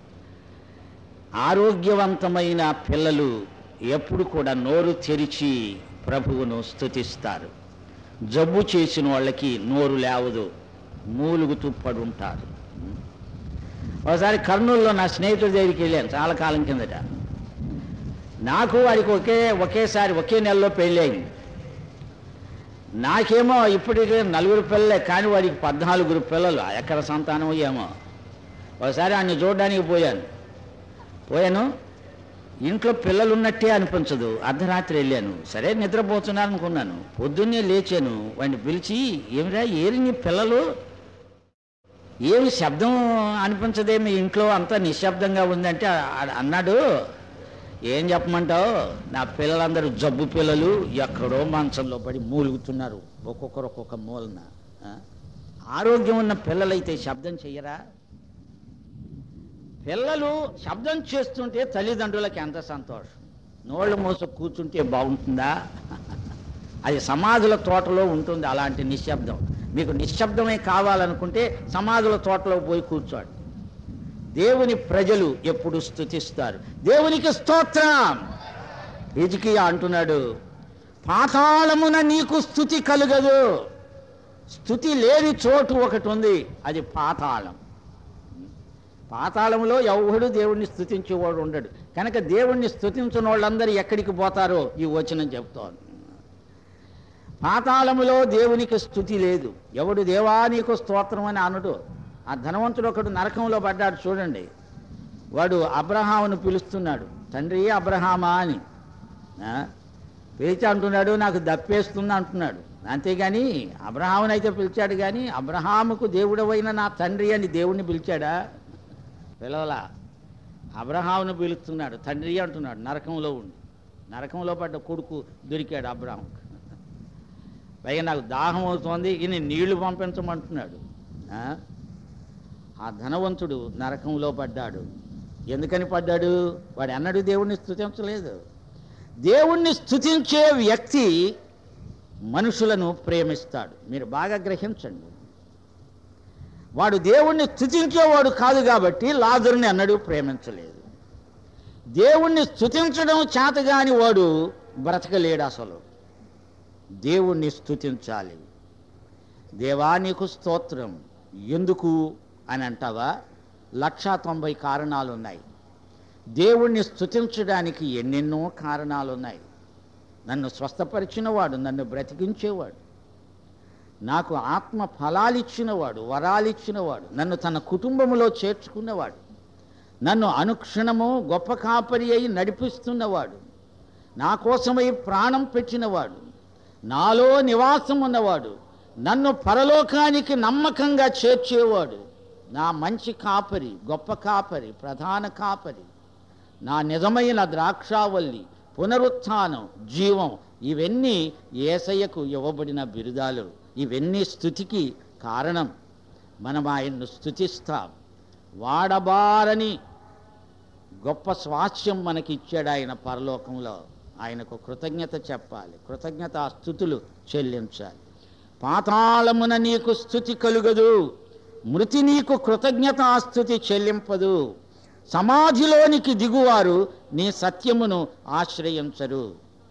A: ఆరోగ్యవంతమైన పిల్లలు ఎప్పుడు కూడా నోరు తెరిచి ప్రభువును స్తుతిస్తారు. జబ్బు చేసిన వాళ్ళకి నోరు లేవదు, మూలుగుతూ పడుంటారు. ఒకసారి కర్నూలులో నా స్నేహితుడి దగ్గరికి వెళ్ళాను చాలా కాలం కిందట. నాకు వాడికి ఒకే ఒకేసారి ఒకే నెలలో పెళ్ళయింది. నాకేమో ఇప్పటికే నలుగురు పిల్లలే, కానీ వాడికి పద్నాలుగురు పిల్లలు. ఎక్కడ సంతానం ఏమో. ఒకసారి ఆయన్ని చూడడానికి పోయాను పోయాను ఇంట్లో పిల్లలు ఉన్నట్టే అనిపించదు. అర్ధరాత్రి వెళ్ళాను. సరే నిద్రపోతున్నాను అనుకున్నాను. పొద్దున్నే లేచాను. వాడిని పిలిచి, ఏమిరా ఏరి నీ పిల్లలు, ఏమి శబ్దం అనిపించదే మీ ఇంట్లో, అంతా నిశ్శబ్దంగా ఉందంటే అన్నాడు, ఏం చెప్పమంటావు, నా పిల్లలందరూ జబ్బు పిల్లలు, ఎక్కడో మంచంలో పడి మూలుగుతున్నారు, ఒక్కొక్కరు ఒక్కొక్క మూలన. ఆరోగ్యం ఉన్న పిల్లలైతే శబ్దం చెయ్యరా? పిల్లలు శబ్దం చేస్తుంటే తల్లిదండ్రులకి ఎంత సంతోషం. నోళ్ళు మోస కూర్చుంటే బాగుంటుందా? అది సమాధుల తోటలో ఉంటుంది అలాంటి నిశ్శబ్దం. మీకు నిశ్శబ్దమే కావాలనుకుంటే సమాధుల తోటలో పోయి కూర్చోండి. దేవుని ప్రజలు ఎప్పుడు స్తుతిస్తారు. దేవునికి స్తోత్రం. హిజ్కియా అంటున్నాడు, పాతాళమున నీకు స్తుతి కలుగదు. స్తుతి లేని చోటు ఒకటి ఉంది, అది పాతాళం. పాతాళంలో ఎవడు దేవుణ్ణి స్తుతించేవాడు ఉండడు. కనుక దేవుణ్ణి స్తుతించిన వాళ్ళందరూ ఎక్కడికి పోతారో ఈ వచనం చెప్తోంది. పాతాళములో దేవునికి స్తుతి లేదు. ఎవడు దేవా నీకు స్తోత్రం అని అనడు. ఆ ధనవంతుడు ఒకడు నరకంలో పడ్డాడు చూడండి. వాడు అబ్రహామును పిలుస్తున్నాడు, తండ్రి అబ్రహామా అని. పిలిచి అంటున్నాడు, నాకు దప్పేస్తుంది అంటున్నాడు. అంతేగాని అబ్రహాముని అయితే పిలిచాడు, కానీ అబ్రహాముకు దేవుడవైన నా తండ్రి అని దేవుణ్ణి పిలిచాడా? పిలవలా. అబ్రహామును పిలుస్తున్నాడు, తండ్రి అంటున్నాడు. నరకంలో ఉండి నరకంలో పడ్డ కొడుకు దొరికాడు అబ్రహాముకు. పైగా నాకు దాహం అవుతోంది, ఈయన నీళ్లు పంపించమంటున్నాడు. ఆ ధనవంతుడు నరకంలో పడ్డాడు. ఎందుకని పడ్డాడు? వాడు అన్నాడు దేవుణ్ణి స్తుతించలేదు. దేవుణ్ణి స్తుతించే వ్యక్తి మనుషులను ప్రేమిస్తాడు. మీరు బాగా గ్రహించండి. వాడు దేవుణ్ణి స్తుతించేవాడు కాదు కాబట్టి లాజరుని అన్నడు ప్రేమించలేదు. దేవుణ్ణి స్తుతించడం చేతగాని వాడు బ్రతకలేడు. అసలు దేవుణ్ణి స్తుతించాలి. దేవా నీకు స్తోత్రం. ఎందుకు అని అంటావా? లక్షా తొంభై కారణాలు ఉన్నాయి. దేవుణ్ణి స్తుతించడానికి ఎన్నెన్నో కారణాలు ఉన్నాయి. నన్ను స్వస్థపరిచినవాడు, నన్ను బ్రతికించేవాడు, నాకు ఆత్మ ఫలాలిచ్చినవాడు, వరాలిచ్చినవాడు, నన్ను తన కుటుంబంలో చేర్చుకున్నవాడు, నన్ను అనుక్షణము గొప్ప కాపరి అయి నడిపిస్తున్నవాడు, నా కోసమై ప్రాణం పెట్టినవాడు, నాలో నివాసం ఉన్నవాడు, నన్ను పరలోకానికి నమ్మకంగా చేర్చేవాడు, నా మంచి కాపరి, గొప్ప కాపరి, ప్రధాన కాపరి, నా నిజమైన ద్రాక్షావల్లి, పునరుత్థానం, జీవం, ఇవన్నీ యేసయ్యకు ఇవ్వబడిన బిరుదాలు. ఇవన్నీ స్తుతికి కారణం. మనం ఆయన్ను స్తుతిస్తాం. వాడబారని గొప్ప స్వాస్థ్యం మనకి ఇచ్చాడు ఆయన పరలోకంలో. ఆయనకు కృతజ్ఞత చెప్పాలి, కృతజ్ఞత స్తుతులు చెల్లించాలి. పాతాళమున నీకు స్తుతి కలుగదు, మృతి నీకు కృతజ్ఞతాస్తుతి చెల్లింపదు. సమాధిలోనికి దిగువారు నీ సత్యమును ఆశ్రయించరు.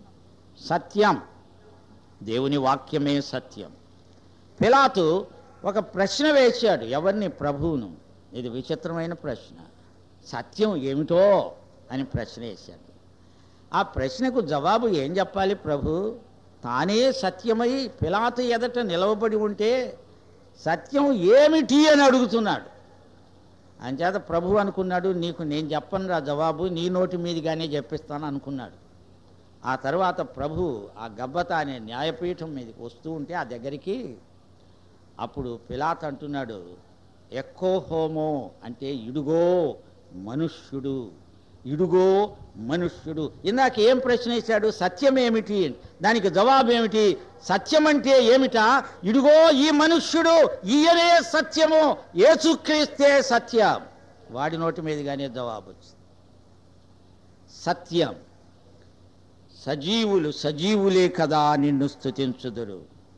A: సత్యం, దేవుని వాక్యమే సత్యం. పిలాతు ఒక ప్రశ్న వేశాడు ఎవరిని? ప్రభువును. ఇది విచిత్రమైన ప్రశ్న. సత్యం ఏమిటో అని ప్రశ్న వేశాడు. ఆ ప్రశ్నకు జవాబు ఏం చెప్పాలి? ప్రభు తానే సత్యమై పిలాతు ఎదట నిలవబడి ఉంటే సత్యం ఏమిటి అని అడుగుతున్నాడు. అంచేత ప్రభు అనుకున్నాడు, నీకు నేను చెప్పను రా జవాబు, నీ నోటి మీదుగానే చెప్పిస్తాను అనుకున్నాడు. ఆ తర్వాత ప్రభు ఆ గబ్బత అనే న్యాయపీఠం మీదకి వస్తూ ఉంటే ఆ దగ్గరికి, అప్పుడు పిలాతు అంటున్నాడు, ఎక్కో హోమో అంటే ఇడుగో మనుష్యుడు, ఇడుగో మనుష్యుడు. ఇందాక ఏం ప్రశ్న వేశాడు? సత్యం ఏమిటి? దానికి జవాబు ఏమిటి? సత్యం అంటే ఏమిటా? ఇడుగో ఈ మనుష్యుడు, ఈయనే సత్యము, యేసుక్రీస్తే సత్యం. వాడి నోటి మీదుగానే జవాబు వచ్చింది. సత్యం. సజీవులు సజీవులే కదా నిన్ను స్తుతించుదురు.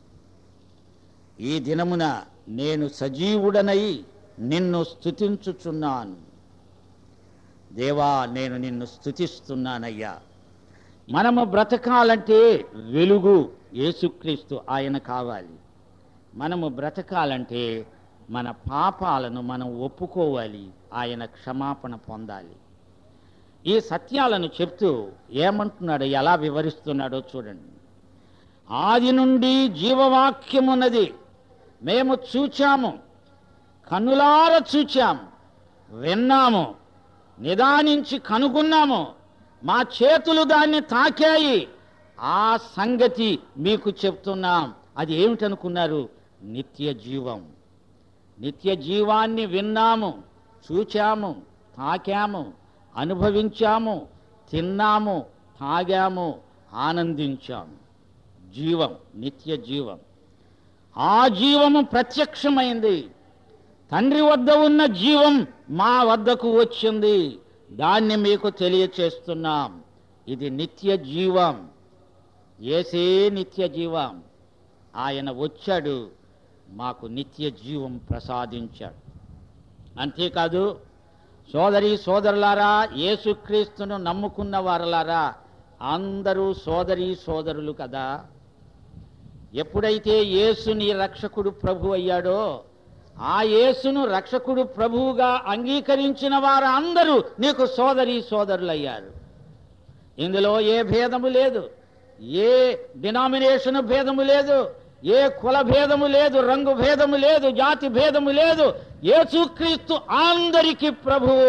A: ఈ దినమున నేను సజీవుడనై నిన్ను స్తుతించుచున్నాను. దేవా నేను నిన్ను స్తుతిస్తున్నానయ్యా. మనము బ్రతకాలంటే వెలుగు యేసుక్రీస్తు ఆయన కావాలి. మనము బ్రతకాలంటే మన పాపాలను మనం ఒప్పుకోవాలి, ఆయన క్షమాపణ పొందాలి. ఈ సత్యాలను చెప్తూ ఏమంటున్నాడో, ఎలా వివరిస్తున్నాడో చూడండి. ఆది నుండి జీవవాక్యమున్నది, మేము చూచాము, కన్నులార చూచాము, విన్నాము, నిదానించి కనుగొన్నాము, మా చేతులు దాన్ని తాకాయి, ఆ సంగతి మీకు చెప్తున్నాం. అది ఏమిటనుకున్నారు? నిత్య జీవం. నిత్య జీవాన్ని విన్నాము, చూచాము, తాకాము, అనుభవించాము, తిన్నాము, తాగాము, ఆనందించాము. జీవం, నిత్య జీవం. ఆ జీవము ప్రత్యక్షమైంది. తండ్రి వద్ద ఉన్న జీవం మా వద్దకు వచ్చింది, దాన్ని మీకు తెలియచేస్తున్నాం. ఇది నిత్య జీవం. యేసే నిత్య జీవం. ఆయన వచ్చాడు, మాకు నిత్య జీవం ప్రసాదించాడు. అంతేకాదు సోదరి సోదరులారా, యేసుక్రీస్తును నమ్ముకున్న వారలారా, అందరూ సోదరి సోదరులు కదా. ఎప్పుడైతే యేసు నీ రక్షకుడు ప్రభు అయ్యాడో, ఆ యేసును రక్షకుడు ప్రభువుగా అంగీకరించిన వారు అందరూ నీకు సోదరి సోదరులయ్యారు. ఇందులో ఏ భేదము లేదు, ఏ డినామినేషన్ భేదము లేదు, ఏ కుల భేదము లేదు, రంగు భేదము లేదు, జాతి భేదము లేదు. యేసుక్రీస్తు అందరికీ ప్రభువు.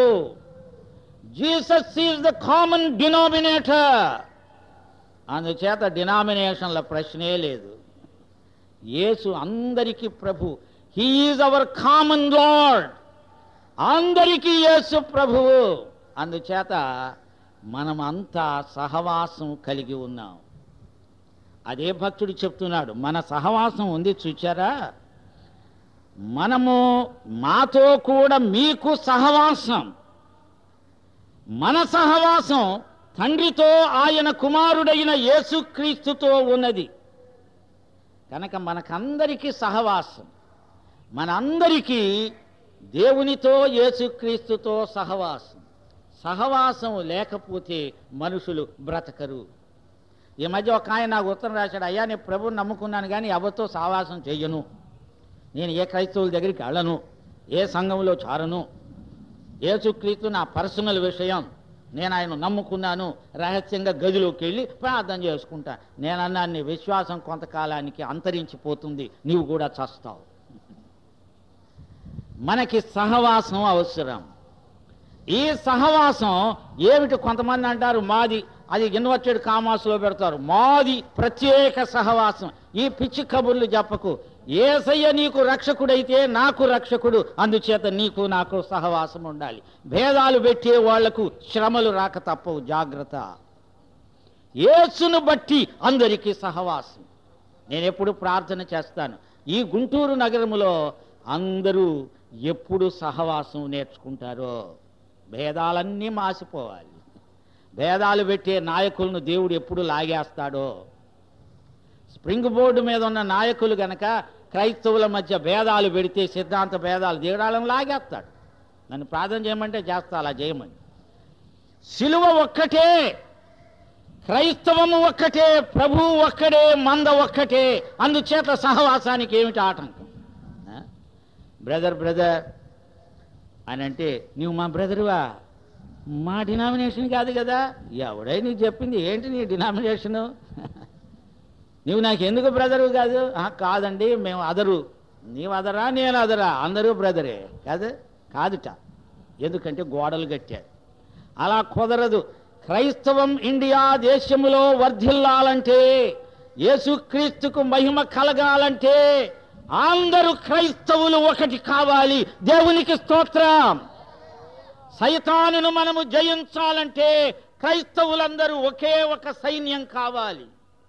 A: Jesus is the common denominator. అందుచేత డినామినేషన్ల ప్రశ్నే లేదు. యేసు అందరికీ ప్రభు. He is our common lord. అందరికీ యేసు ప్రభువు. అందుచేత మనమంతా సహవాసం కలిగి ఉన్నాం. అదే భక్తుడు చెప్తున్నాడు, మన సహవాసం ఉంది చూచారా, మనము మాతో కూడా మీకు సహవాసం. మన సహవాసం తండ్రితో, ఆయన కుమారుడైన యేసుక్రీస్తుతో ఉన్నది. కనుక మనకందరికీ సహవాసం. మనందరికీ దేవునితో, యేసుక్రీస్తుతో సహవాసం. సహవాసం లేకపోతే మనుషులు బ్రతకరు. ఈ మధ్య ఒక ఆయన నాకు ఉత్తరం రాశాడు, అయ్యా నేను ప్రభువుని నమ్ముకున్నాను కానీ ఎవరితో సహవాసం చెయ్యను, నేను ఏ క్రైస్తవుల దగ్గరికి వెళ్ళను, ఏ సంఘంలో చారను, యేసుక్రీస్తు నా పర్సనల్ విషయం, నేను ఆయన నమ్ముకున్నాను, రహస్యంగా గదిలోకి వెళ్ళి ప్రార్థన చేసుకుంటా. నేనన్నా నీ విశ్వాసం కొంతకాలానికి అంతరించిపోతుంది, నీవు కూడా చస్తావు. మనకి సహవాసం అవసరం. ఈ సహవాసం ఏమిటి? కొంతమంది అంటారు మాది, అది ఇన్వర్టెడ్ కామాస్లో పెడతారు, మాది ప్రత్యేక సహవాసం. ఈ పిచ్చి కబుర్లు చెప్పకు. యేసయ్య నీకు రక్షకుడైతే నాకు రక్షకుడు, అందుచేత నీకు నాకు సహవాసం ఉండాలి. భేదాలు పెట్టే వాళ్లకు శ్రమలు రాక తప్పవు, జాగ్రత్త. యేసును బట్టి అందరికీ సహవాసం. నేను ఎప్పుడు ప్రార్థన చేస్తాను, ఈ గుంటూరు నగరములో అందరూ ఎప్పుడు సహవాసం నేర్చుకుంటారో భేదాలన్నీ మాసిపోవాలి. భేదాలు పెట్టే నాయకులను దేవుడు ఎప్పుడు లాగేస్తాడో. స్ప్రింగ్ బోర్డు మీద ఉన్న నాయకులు గనక క్రైస్తవుల మధ్య భేదాలు పెడితే, సిద్ధాంత భేదాలు దిగడాలను లాగేస్తాడు. నన్ను ప్రార్థన చేయమంటే చేస్తా, అలా చేయమని. సిలువ ఒక్కటే, క్రైస్తవము ఒక్కటే, ప్రభువు ఒక్కడే, మంద ఒక్కటే. అందుచేత సహవాసానికి ఏమిటి ఆటంకం? బ్రదర్ బ్రదర్ అని అంటే, నువ్వు మా బ్రదరువా? మా డినామినేషన్ కాదు కదా. ఎవడై నీకు చెప్పింది? ఏంటి నీ డినామినేషను? నువ్వు నాకు ఎందుకు బ్రదరు కాదు? కాదండి మేము అదరు. నీవు అదరా, నేను అదరా, అందరూ బ్రదరే కాదు కాదుట. ఎందుకంటే గోడలు కట్టారు. అలా కుదరదు. క్రైస్తవం ఇండియా దేశములో వర్ధిల్లాలంటే, యేసుక్రీస్తుకు మహిమ కలగాలంటే అందరూ క్రైస్తవులు ఒకటి కావాలి. దేవునికి స్తోత్రం. సైతానును మనము జయించాలంటే క్రైస్తవులందరూ ఒకే ఒక సైన్యం కావాలి.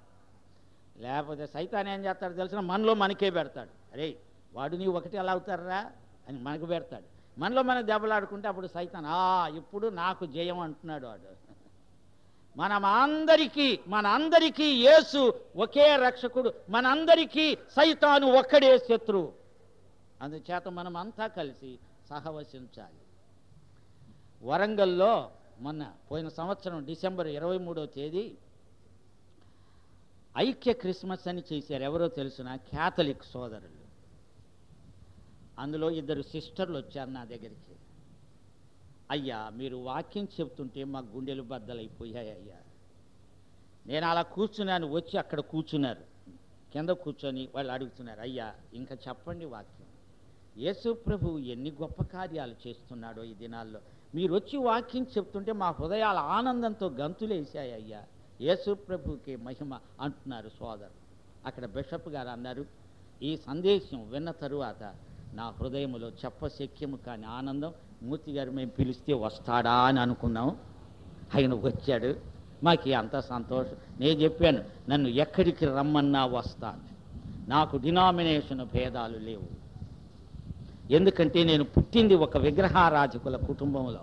A: లేకపోతే సైతాన్ ఏం చేస్తాడు తెలిసిన, మనలో మనకే పెడతాడు. అరే వాడు నీవు ఒకటి ఎలా అవుతారా అని మనకు పెడతాడు. మనలో మనం దెబ్బలాడుకుంటే అప్పుడు సైతాన్ ఆ ఇప్పుడు నాకు జయం అంటున్నాడు వాడు. మనం అందరికీ మన అందరికీ యేసు ఒకే రక్షకుడు, మనందరికీ సైతాను ఒక్కడే శత్రువు. అందుచేత మనం అంతా కలిసి సహవసించాలి. వరంగల్లో మొన్న పోయిన సంవత్సరం డిసెంబర్ ఇరవై మూడవ తేదీ ఐక్య క్రిస్మస్ అని చేశారు. ఎవరో తెలుసునా? క్యాథలిక్ సోదరులు. అందులో ఇద్దరు సిస్టర్లు వచ్చారు నా దగ్గరికి. అయ్యా, మీరు వాక్యం చెప్తుంటే మా గుండెలు బద్దలైపోయాయి అయ్యా. నేను అలా కూర్చున్నాను, వచ్చి అక్కడ కూర్చున్నారు, కింద కూర్చొని వాళ్ళు అడుగుతున్నారు, అయ్యా ఇంకా చెప్పండి వాక్యం. యేసు ప్రభువు ఎన్ని గొప్ప కార్యాలు చేస్తున్నాడో ఈ దినాల్లో. మీరు వచ్చి వాక్యం చెప్తుంటే మా హృదయాల ఆనందంతో గంతులేసాయి అయ్యా. యేసు ప్రభువుకి మహిమ అంటున్నారు సోదరు. అక్కడ బిషప్ గారు అన్నారు, ఈ సందేశం విన్న తరువాత నా హృదయంలో చెప్పశక్యము కాని ఆనందం. మూర్తి గారు మేము పిలిస్తే వస్తాడా అని అనుకున్నాం, ఆయన వచ్చాడు. మాకు అంత సంతోషం. నేను చెప్పాను, నన్ను ఎక్కడికి రమ్మన్నా వస్తాను, నాకు డినామినేషన్ భేదాలు లేవు. ఎందుకంటే నేను పుట్టింది ఒక విగ్రహారాజకుల కుటుంబంలో.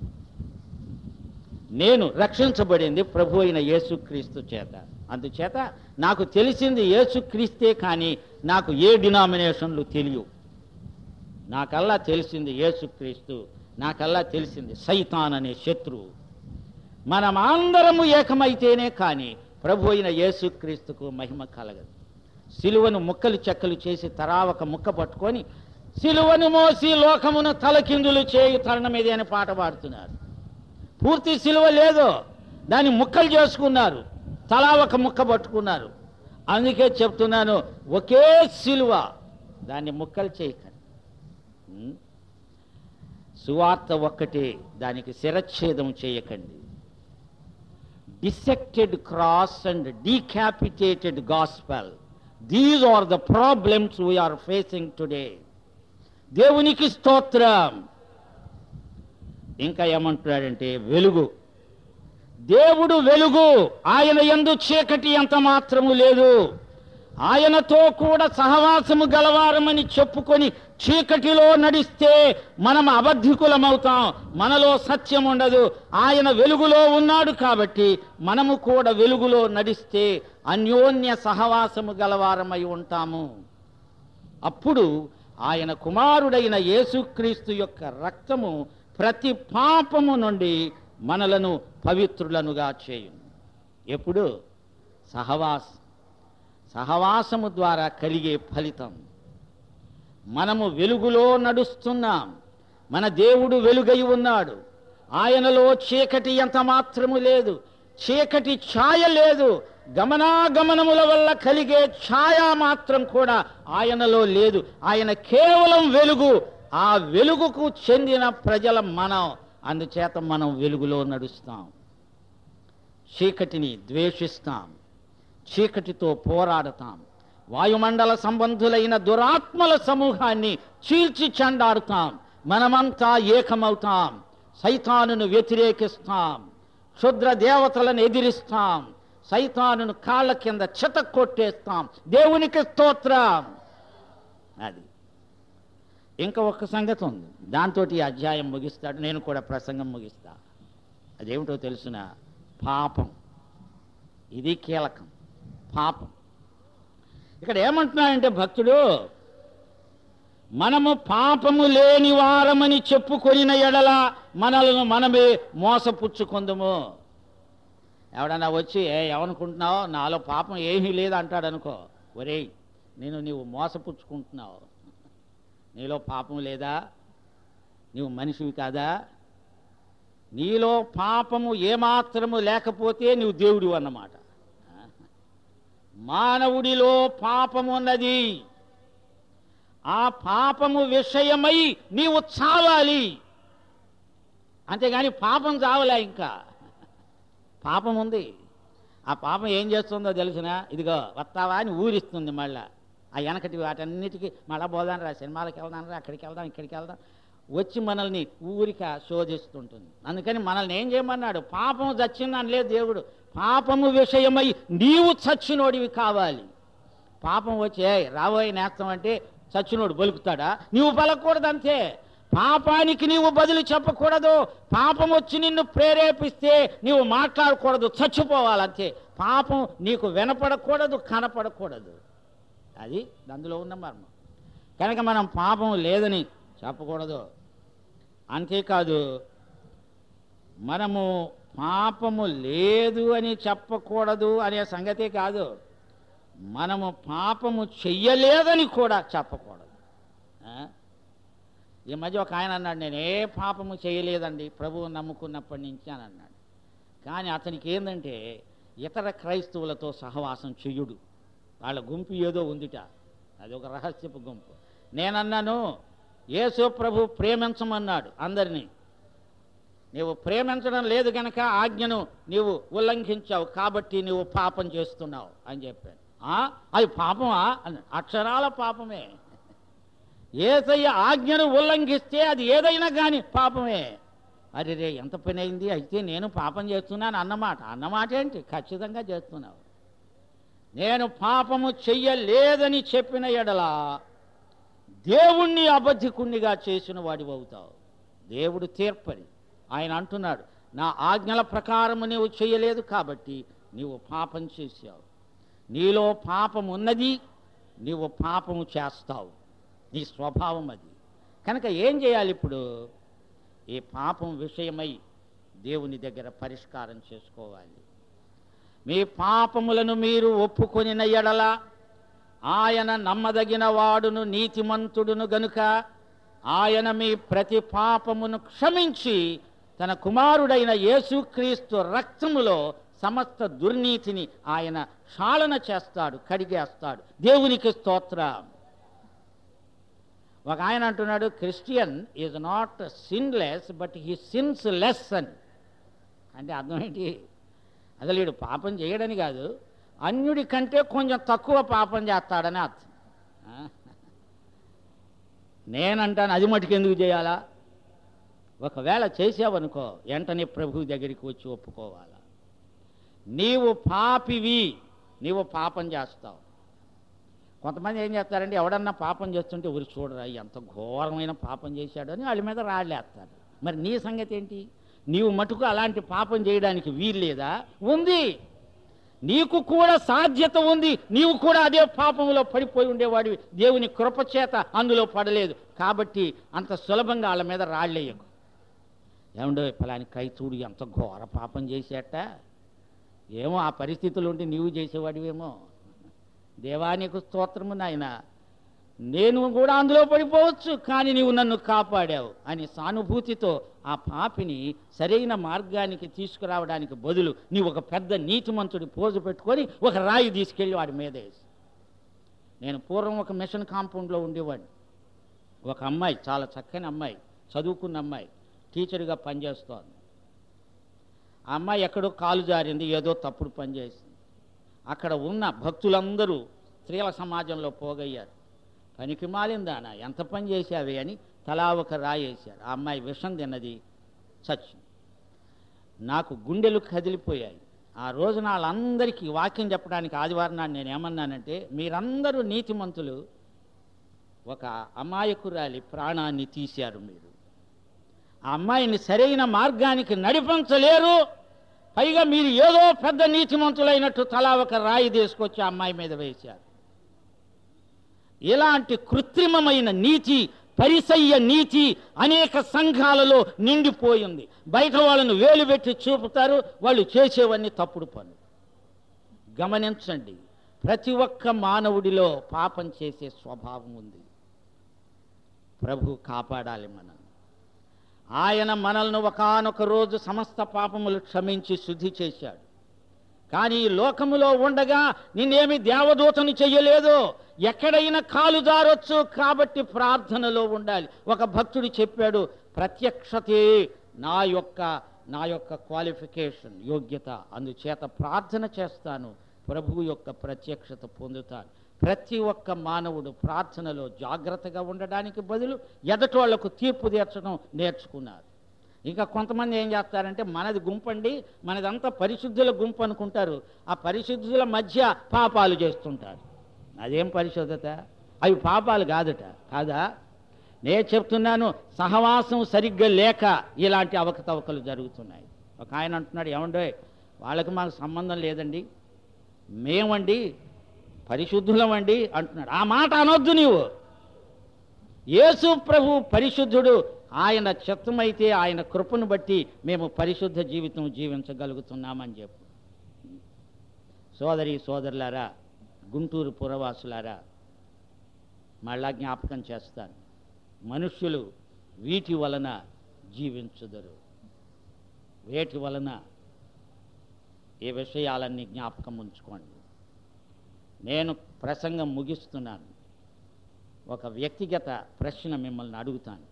A: నేను రక్షించబడింది ప్రభు అయిన యేసుక్రీస్తు చేత. అందుచేత నాకు తెలిసింది యేసుక్రీస్తే, కానీ నాకు ఏ డినామినేషన్లు తెలియవు. నాకల్లా తెలిసింది యేసుక్రీస్తు, నాకల్లా తెలిసింది సైతాన్ అనే శత్రువు. మనమందరము ఏకమైతేనే కానీ ప్రభు అయిన యేసుక్రీస్తుకు మహిమ కలగదు. సిలువను ముక్కలు చెక్కలు చేసి తరావక ముక్క పట్టుకొని సిలువను మోసి లోకమును తలకిందులు చేయు తరుణమిది అని పాట పాడుతున్నారు. పూర్తి సిలువ లేదు, దాన్ని ముక్కలు చేసుకున్నారు, తలా ఒక ముక్క పట్టుకున్నారు. అందుకే చెప్తున్నాను, ఒకే సిలువ, దాన్ని ముక్కలు చేయకండి. సువార్త ఒక్కటే, దానికి శిరచ్ఛేదం చేయకండి. Dissected cross and decapitated gospel, these are the problems we are facing today. దేవునికి స్తోత్రం. ఇంకా ఏమంటున్నాడంటే వెలుగు. దేవుడు వెలుగు, ఆయన యందు చీకటి ఎంత మాత్రము లేదు. ఆయనతో కూడా సహవాసము గలవారమని చెప్పుకొని చీకటిలో నడిస్తే మనం అబద్ధికులమవుతాం, మనలో సత్యం ఉండదు. ఆయన వెలుగులో ఉన్నాడు కాబట్టి మనము కూడా వెలుగులో నడిస్తే అన్యోన్య సహవాసము గలవారమై ఉంటాము. అప్పుడు ఆయన కుమారుడైన యేసుక్రీస్తు యొక్క రక్తము ప్రతి పాపము నుండి మనలను పవిత్రులనుగా చేయును. ఎప్పుడు? సహవాసం. సహవాసము ద్వారా కలిగే ఫలితం. మనము వెలుగులో నడుస్తున్నాం, మన దేవుడు వెలుగై ఉన్నాడు, ఆయనలో చీకటి ఎంత మాత్రము లేదు, చీకటి ఛాయ లేదు. గమనాగమనముల వల్ల కలిగే ఛాయ మాత్రం కూడా ఆయనలో లేదు. ఆయన కేవలం వెలుగు. ఆ వెలుగుకు చెందిన ప్రజల మనం. అందుచేత మనం వెలుగులో నడుస్తాం. చీకటిని ద్వేషిస్తాం, చీకటితో పోరాడతాం, వాయుమండల సంబంధులైన దురాత్మల సమూహాన్ని చీల్చి చెండాడుతాం. మనమంతా ఏకమవుతాం, సైతానును వ్యతిరేకిస్తాం, క్షుద్ర దేవతలను ఎదిరిస్తాం, సైతానును కాళ్ళ కింద చెత కొట్టేస్తాం. దేవునికి స్తోత్రం. అది ఇంకా ఒక్క సంగతి ఉంది, దాంతో ఈ అధ్యాయం ముగిస్తాడు, నేను కూడా ప్రసంగం ముగిస్తా. అదేమిటో తెలుసిన? పాపం. ఇది కీలకం. పాపం. ఇక్కడ ఏమంటున్నాడంటే భక్తుడు, మనము పాపము లేని వారమని చెప్పుకొనిన ఎడల మనలను మనమే మోసపుచ్చుకుందుము. ఎవడన్నా వచ్చి ఏ ఏమనుకుంటున్నావు, నాలో పాపం ఏమీ లేదు అంటాడు అనుకో, ఒరేయ్ నేను నీవు మోసపుచ్చుకుంటున్నావు. నీలో పాపం లేదా? నీవు మనిషివి కాదా? నీలో పాపము ఏమాత్రము లేకపోతే నీవు దేవుడివి అన్నమాట. మానవుడిలో పాపము ఉన్నది. ఆ పాపము విషయమై నీవు చావాలి, అంతేగాని పాపం చావలే. ఇంకా పాపం ఉంది. ఆ పాపం ఏం చేస్తుందో తెలిసిన? ఇదిగో వస్తావా అని ఊరిస్తుంది. మళ్ళా ఆ వెనకటి వాటన్నిటికీ మళ్ళా పోదాం రా, సినిమాలకు వెళ్దాం రా, అక్కడికి వెళ్దాం, ఇక్కడికి వెళ్దాం, వచ్చి మనల్ని ఊరిక శోధిస్తుంటుంది. అందుకని మనల్ని ఏం చేయమన్నాడు? పాపం చచ్చిందని లేదు దేవుడు. పాపము విషయమై నీవు చచ్చినోడివి కావాలి. పాపం వచ్చే రాబోయే నేస్తం అంటే చచ్చినోడు బలుకుతాడా? నీవు పలకూడదు అంతే. పాపానికి నీవు బదులు చెప్పకూడదు. పాపం వచ్చి నిన్ను ప్రేరేపిస్తే నీవు మాట్లాడకూడదు, చచ్చిపోవాలంతే. పాపం నీకు వినపడకూడదు, కనపడకూడదు. అది అందులో ఉన్న మర్మం. కనుక మనం పాపం లేదని చెప్పకూడదు. అంతేకాదు, మనము పాపము లేదు అని చెప్పకూడదు అనే సంగతే కాదు, మనము పాపము చెయ్యలేదని కూడా చెప్పకూడదు. ఈ మధ్య ఒక ఆయన అన్నాడు, నేను ఏ పాపము చేయలేదండి ప్రభువు నమ్ముకున్నప్పటి నుంచి అని అన్నాడు. కానీ అతనికి ఏంటంటే ఇతర క్రైస్తవులతో సహవాసం చెయ్యుడు. వాళ్ళ గుంపు ఏదో ఉందిట, అది ఒక రహస్యపు గుంపు. నేనన్నాను, యేసు ప్రభు ప్రేమించమన్నాడు అందరినీ, నీవు ప్రేమించడం లేదు గనక ఆజ్ఞను నీవు ఉల్లంఘించావు, కాబట్టి నీవు పాపం చేస్తున్నావు అని చెప్పాను. అది పాపమా? అక్షరాల పాపమే. యేసయ్య ఆజ్ఞను ఉల్లంఘిస్తే అది ఏదైనా కానీ పాపమే. అరే రే ఎంత పని అయింది, అయితే నేను పాపం చేస్తున్నాను అన్నమాట. అన్నమాట ఏంటి? ఖచ్చితంగా చేస్తున్నావు. నేను పాపము చెయ్యలేదని చెప్పిన ఎడల దేవుణ్ణి అబద్ధికుణ్ణిగా చేసిన వాడివి అవుతావు. దేవుడు తీర్పరి. ఆయన అంటున్నాడు, నా ఆజ్ఞల ప్రకారము నీవు చేయలేదు కాబట్టి నీవు పాపం చేశావు. నీలో పాపం ఉన్నది, నీవు పాపము చేస్తావు. నీ స్వభావం అది. కనుక ఏం చేయాలి ఇప్పుడు? ఈ పాపం విషయమై దేవుని దగ్గర పరిష్కారం చేసుకోవాలి. మీ పాపములను మీరు ఒప్పుకొనిన ఎడల ఆయన నమ్మదగిన వాడును నీతిమంతుడును గనుక ఆయన మీ ప్రతి పాపమును క్షమించి తన కుమారుడైన యేసుక్రీస్తు రక్తములో సమస్త దుర్నీతిని ఆయన క్షాళన చేస్తాడు, కడిగేస్తాడు. దేవునికి స్తోత్రం. ఒక ఆయన అంటున్నాడు, Christian is not sinless but he sins less అని. అంటే అర్థం ఏంటి? అసలు వీడు పాపం చేయడని కాదు, అన్యుడి కంటే కొంచెం తక్కువ పాపం చేస్తాడని అర్థం. నేనంటాను, అది మటుకు ఎందుకు చేయాలా? ఒకవేళ చేసావనుకో వెంటనే ప్రభు దగ్గరికి వచ్చి ఒప్పుకోవాలా. నీవు పాపివి, నీవు పాపం చేస్తావు. కొంతమంది ఏం చేస్తారంటే, ఎవడన్నా పాపం చేస్తుంటే ఊరి చూడరా ఎంత ఘోరమైన పాపం చేశాడు అని వాళ్ళ మీద రాళ్ళేస్తారు. మరి నీ సంగతి ఏంటి? నీవు మటుకు అలాంటి పాపం చేయడానికి వీల్లేదా? ఉంది. నీకు కూడా సాధ్యత ఉంది. నీవు కూడా అదే పాపంలో పడిపోయి ఉండేవాడివి. దేవుని కృపచేత అందులో పడలేదు కాబట్టి అంత సులభంగా వాళ్ళ మీద రాళ్ళేయకు. ఏమండో ఫలాని క్రైస్తవుడు ఎంత ఘోర పాపం చేసేట, ఏమో ఆ పరిస్థితులు ఉంటే నీవు చేసేవాడివేమో. దేవానికి స్తోత్రము నాయన, నేను కూడా అందులో పడిపోవచ్చు, కానీ నీవు నన్ను కాపాడావు అని సానుభూతితో ఆ పాపిని సరైన మార్గానికి తీసుకురావడానికి బదులు నీవు ఒక పెద్ద నీతిమంతుడి పోజు పెట్టుకొని ఒక రాయి తీసుకెళ్ళి వాడి మీద వేసి. నేను పూర్వం ఒక మిషన్ కాంపౌండ్లో ఉండేవాడిని. ఒక అమ్మాయి, చాలా చక్కని అమ్మాయి, చదువుకున్న అమ్మాయి, టీచర్గా పనిచేస్తోంది. ఆ అమ్మాయి ఎక్కడో కాలు జారింది, ఏదో తప్పుడు పని చేసింది. అక్కడ ఉన్న భక్తులందరూ స్త్రీల సమాజంలో పోగయ్యారు. పనికి మాలిందానా, ఎంత పని చేశావే అని తలా ఒక రాయి వేశారు. ఆ అమ్మాయి విషం తిన్నది, చచ్చింది. నాకు గుండెలు కదిలిపోయాయి. ఆ రోజున వాళ్ళందరికీ వాక్యం చెప్పడానికి ఆదివారం నాడు నేను ఏమన్నానంటే, మీరందరూ నీతిమంతులు, ఒక అమాయకురాలి ప్రాణాన్ని తీశారు. మీరు ఆ అమ్మాయిని సరైన మార్గానికి నడిపించలేరు, పైగా మీరు ఏదో పెద్ద నీతిమంతులైనట్టు తలా ఒక రాయి తీసుకొచ్చి ఆ అమ్మాయి మీద వేశారు. ఇలాంటి కృత్రిమమైన నీతి, పరిసయ్య నీతి అనేక సంఘాలలో నిండిపోయింది. బయట వాళ్ళను వేలు పెట్టి చూపుతారు, వాళ్ళు చేసేవన్నీ తప్పుడు పనులు. గమనించండి, ప్రతి ఒక్క మానవుడిలో పాపం చేసే స్వభావం ఉంది. ప్రభు కాపాడాలి మనల్ని. ఆయన మనల్ని ఒకానొక రోజు సమస్త పాపములు క్షమించి శుద్ధి చేశాడు. కానీ ఈ లోకములో ఉండగా నిన్నేమి దేవదూతను చెయ్యలేదు. ఎక్కడైనా కాలు జారొచ్చు కాబట్టి ప్రార్థనలో ఉండాలి. ఒక భక్తుడు చెప్పాడు, ప్రత్యక్షతే నా యొక్క నా యొక్క క్వాలిఫికేషన్, యోగ్యత, అందుచేత ప్రార్థన చేస్తాను, ప్రభువు యొక్క ప్రత్యక్షత పొందుతాను. ప్రతి ఒక్క మానవుడు ప్రార్థనలో జాగ్రత్తగా ఉండడానికి బదులు ఎదటోళ్లకు తీర్పు తీర్చడం నేర్చుకున్నారు. ఇంకా కొంతమంది ఏం చేస్తారంటే, మనది గుంపండి, మనదంతా పరిశుద్ధుల గుంపు అనుకుంటారు. ఆ పరిశుద్ధుల మధ్య పాపాలు చేస్తుంటారు. అదేం పరిశుద్ధత? అవి పాపాలు కాదట. కాదా? నేను చెప్తున్నాను, సహవాసం సరిగ్గా లేక ఇలాంటి అవకతవకలు జరుగుతున్నాయి. ఒక ఆయన అంటున్నాడు, ఏమండో వాళ్ళకి మాకు సంబంధం లేదండి, మేమండి పరిశుద్ధులమండి అంటున్నాడు. ఆ మాట అనొద్దు నీవు. యేసు ప్రభు పరిశుద్ధుడు. ఆయన చిత్తమైతే ఆయన కృపను బట్టి మేము పరిశుద్ధ జీవితం జీవించగలుగుతున్నామని చెప్పు. సోదరి సోదరులారా, గుంటూరు పురవాసులారా, మళ్ళా జ్ఞాపకం చేస్తాను. మనుష్యులు వీటి వలన జీవించుదరు. వేటి వలన? ఈ విషయాలన్నీ జ్ఞాపకం ఉంచుకోండి. నేను ప్రసంగం ముగిస్తున్నాను. ఒక వ్యక్తిగత ప్రశ్న మిమ్మల్ని అడుగుతాను.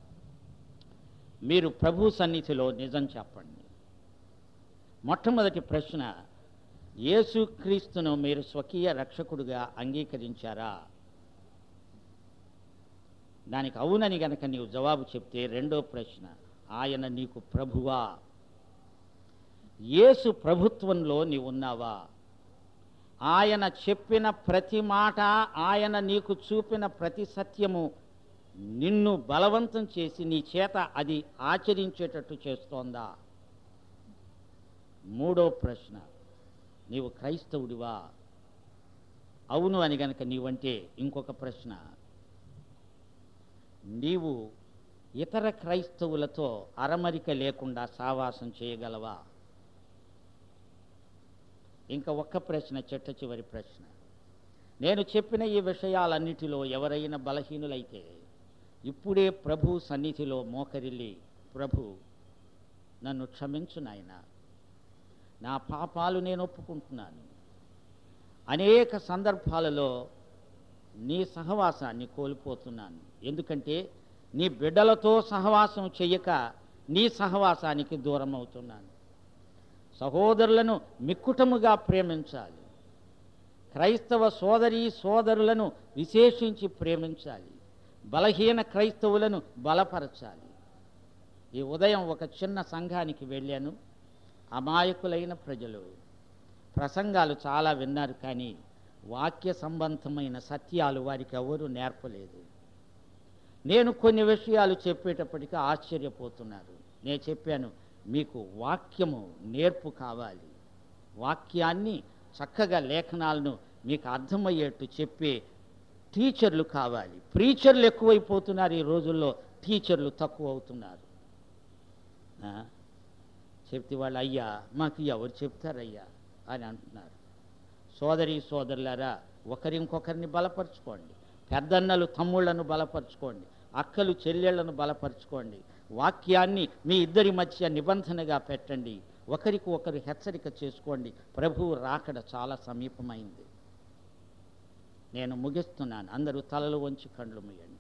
A: మీరు ప్రభు సన్నిధిలో నిజం చెప్పండి. మొట్టమొదటి ప్రశ్న, యేసుక్రీస్తును మీరు స్వకీయ రక్షకుడుగా అంగీకరించారా? దానికి అవునని గనక నీవు జవాబు చెప్తే, రెండో ప్రశ్న, ఆయన నీకు ప్రభువా? యేసు ప్రభుత్వంలో నీవు ఉన్నావా? ఆయన చెప్పిన ప్రతి మాట, ఆయన నీకు చూపిన ప్రతి సత్యము నిన్ను బలవంతం చేసి నీ చేత అది ఆచరించేటట్టు చేస్తోందా? మూడో ప్రశ్న, నీవు క్రైస్తవుడివా? అవును అని గనక నీవంటే ఇంకొక ప్రశ్న, నీవు ఇతర క్రైస్తవులతో అరమరిక లేకుండా సావాసం చేయగలవా? ఇంకా ఒక్క ప్రశ్న, చిట్ట చివరి ప్రశ్న. నేను చెప్పిన ఈ విషయాలన్నిటిలో ఎవరైనా బలహీనులైతే ఇప్పుడే ప్రభు సన్నిధిలో మోకరిల్లి, ప్రభు నన్ను క్షమించు నాయనా, నా పాపాలు నేను ఒప్పుకుంటున్నాను. అనేక సందర్భాలలో నీ సహవాసాన్ని కోల్పోతున్నాను. ఎందుకంటే నీ బిడ్డలతో సహవాసం చెయ్యక నీ సహవాసానికి దూరం అవుతున్నాను. సహోదరులను మిక్కుటముగా ప్రేమించాలి. క్రైస్తవ సోదరీ సోదరులను విశేషించి ప్రేమించాలి. బలహీన క్రైస్తవులను బలపరచాలి. ఈ ఉదయం ఒక చిన్న సంఘానికి వెళ్ళాను. అమాయకులైన ప్రజలు, ప్రసంగాలు చాలా విన్నారు, కానీ వాక్య సంబంధమైన సత్యాలు వారికి ఎవరూ నేర్పలేదు. నేను కొన్ని విషయాలు చెప్పేటప్పటికీ ఆశ్చర్యపోతున్నారు. నేను చెప్పాను, మీకు వాక్యము నేర్పు కావాలి. వాక్యాన్ని చక్కగా లేఖనాలను మీకు అర్థమయ్యేట్టు చెప్పే టీచర్లు కావాలి. ప్రీచర్లు ఎక్కువైపోతున్నారు ఈ రోజుల్లో, టీచర్లు తక్కువ అవుతున్నారు. చెప్తే వాళ్ళు, అయ్యా మాకు ఎవరు చెప్తారయ్యా అని అంటున్నారు. సోదరి సోదరులారా, ఒకరింకొకరిని బలపరచుకోండి. పెద్దన్నలు తమ్ముళ్లను బలపరచుకోండి. అక్కలు చెల్లెళ్లను బలపరచుకోండి. వాక్యాన్ని మీ ఇద్దరి మధ్య నిబంధనగా పెట్టండి. ఒకరికి ఒకరు హెచ్చరిక చేసుకోండి. ప్రభువు రాకడ చాలా సమీపమైంది. నేను ముగిస్తున్నాను. అందరూ తలలు వంచి కళ్ళు మూయండి.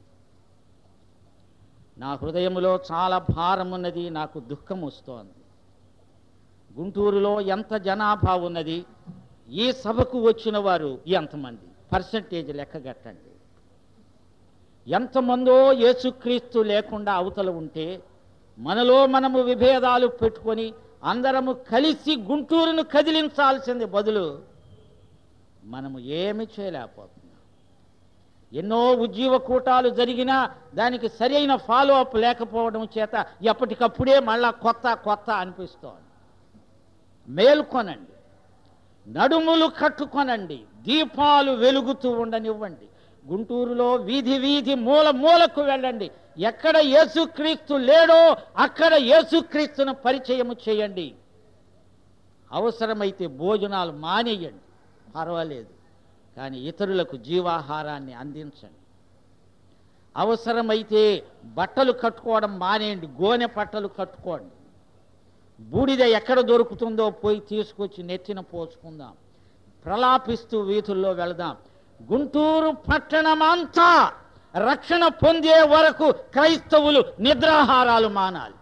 A: నా హృదయంలో చాలా భారం ఉన్నది, నాకు దుఃఖం వస్తోంది. గుంటూరులో ఎంత జనాభా ఉన్నది, ఈ సభకు వచ్చిన వారు ఎంతమంది? పర్సంటేజ్ లెక్కగట్టండి. ఎంతమందో యేసుక్రీస్తు లేకుండా అవతల ఉంటే, మనలో మనము విభేదాలు పెట్టుకొని అందరము కలిసి గుంటూరును కదిలించాల్సింది బదులు మనము ఏమి చేయలేకపోతున్నాం. ఎన్నో ఉద్యోగ కూటాలు జరిగినా దానికి సరైన ఫాలో అప్ లేకపోవడం చేత ఎప్పటికప్పుడే మళ్ళా కొత్త కొత్త అనిపిస్తోంది. మేల్కొనండి, నడుములు కట్టుకొనండి, దీపాలు వెలుగుతూ ఉండనివ్వండి. గుంటూరులో వీధి వీధి మూల మూలకు వెళ్ళండి. ఎక్కడ యేసుక్రీస్తు లేడో అక్కడ యేసుక్రీస్తును పరిచయము చేయండి. అవసరమైతే భోజనాలు మానేయండి, పర్వాలేదు, కానీ ఇతరులకు జీవాహారాన్ని అందించండి. అవసరమైతే బట్టలు కట్టుకోవడం మానేయండి, గోనె పట్టలు కట్టుకోండి. బూడిద ఎక్కడ దొరుకుతుందో పోయి తీసుకొచ్చి నెత్తిన పోసుకుందాం. ప్రలాపిస్తూ వీధుల్లో వెళదాం. గుంటూరు పట్టణమంతా రక్షణ పొందే వరకు క్రైస్తవులు నిద్రాహారాలు మానాలి.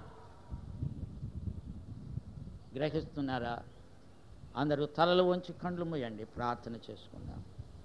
A: గ్రహిస్తున్నారా? అందరూ తలలు వంచి కండ్లు మూయండి, ప్రార్థన చేసుకుందాం.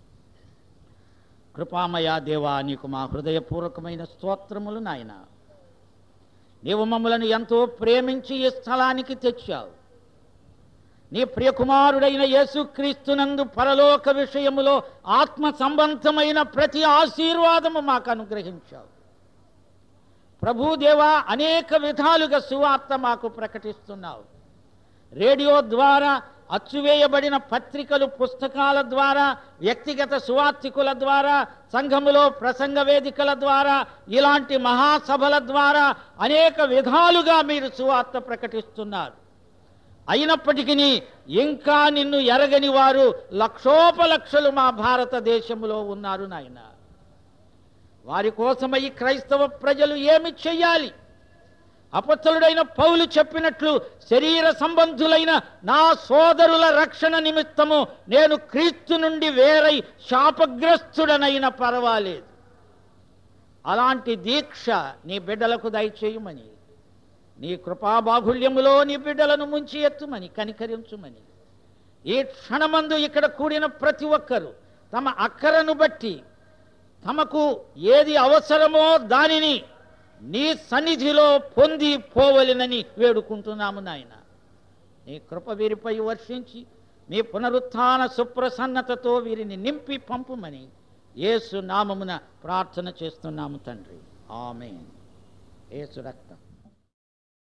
A: కృపామయ దేవా, నీకు మా హృదయపూర్వకమైన స్తోత్రములు నాయన. నీవు మమ్మలను ఎంతో ప్రేమించి ఈ స్థలానికి తెచ్చావు. నీ ప్రియకుమారుడైన యేసుక్రీస్తునందు పరలోక విషయములో ఆత్మ సంబంధమైన ప్రతి ఆశీర్వాదము మాకు అనుగ్రహించావు. ప్రభుదేవా, అనేక విధాలుగా సువార్త మాకు ప్రకటిస్తున్నావు. రేడియో ద్వారా, అచ్చువేయబడిన పత్రికలు, పుస్తకాల ద్వారా, వ్యక్తిగత సువార్థికుల ద్వారా, సంఘములో ప్రసంగ వేదికల ద్వారా, ఇలాంటి మహాసభల ద్వారా అనేక విధాలుగా మీరు సువార్త ప్రకటిస్తున్నారు.
B: అయినప్పటికీ ఇంకా నిన్ను ఎరగని వారు లక్షోపలక్షలు మా భారతదేశంలో ఉన్నారు నాయన. వారి కోసమై క్రైస్తవ ప్రజలు ఏమి చెయ్యాలి? అపొస్తలుడైన పౌలు చెప్పినట్లు శరీర సంబంధులైన నా సోదరుల రక్షణ నిమిత్తము నేను క్రీస్తు నుండి వేరై శాపగ్రస్తుడనైనా పర్వాలేదు. అలాంటి దీక్ష నీ బిడ్డలకు దయచేయమని, నీ కృపాబాహుళ్యములో నీ బిడ్డలను ముంచి ఎత్తుమని, కనికరించుమని. ఈ క్షణమందు ఇక్కడ కూడిన ప్రతి ఒక్కరూ తమ అక్కరను బట్టి తమకు ఏది అవసరమో దానిని నీ సన్నిధిలో పొంది పోవలెనని వేడుకుంటున్నాము నాయన. నీ కృప వీరిపై వర్షించి మీ పునరుత్థాన సుప్రసన్నతతో వీరిని నింపి పంపుమని యేసు నామమున ప్రార్థన చేస్తున్నాము తండ్రి. ఆమేన్. యేసు రక్తం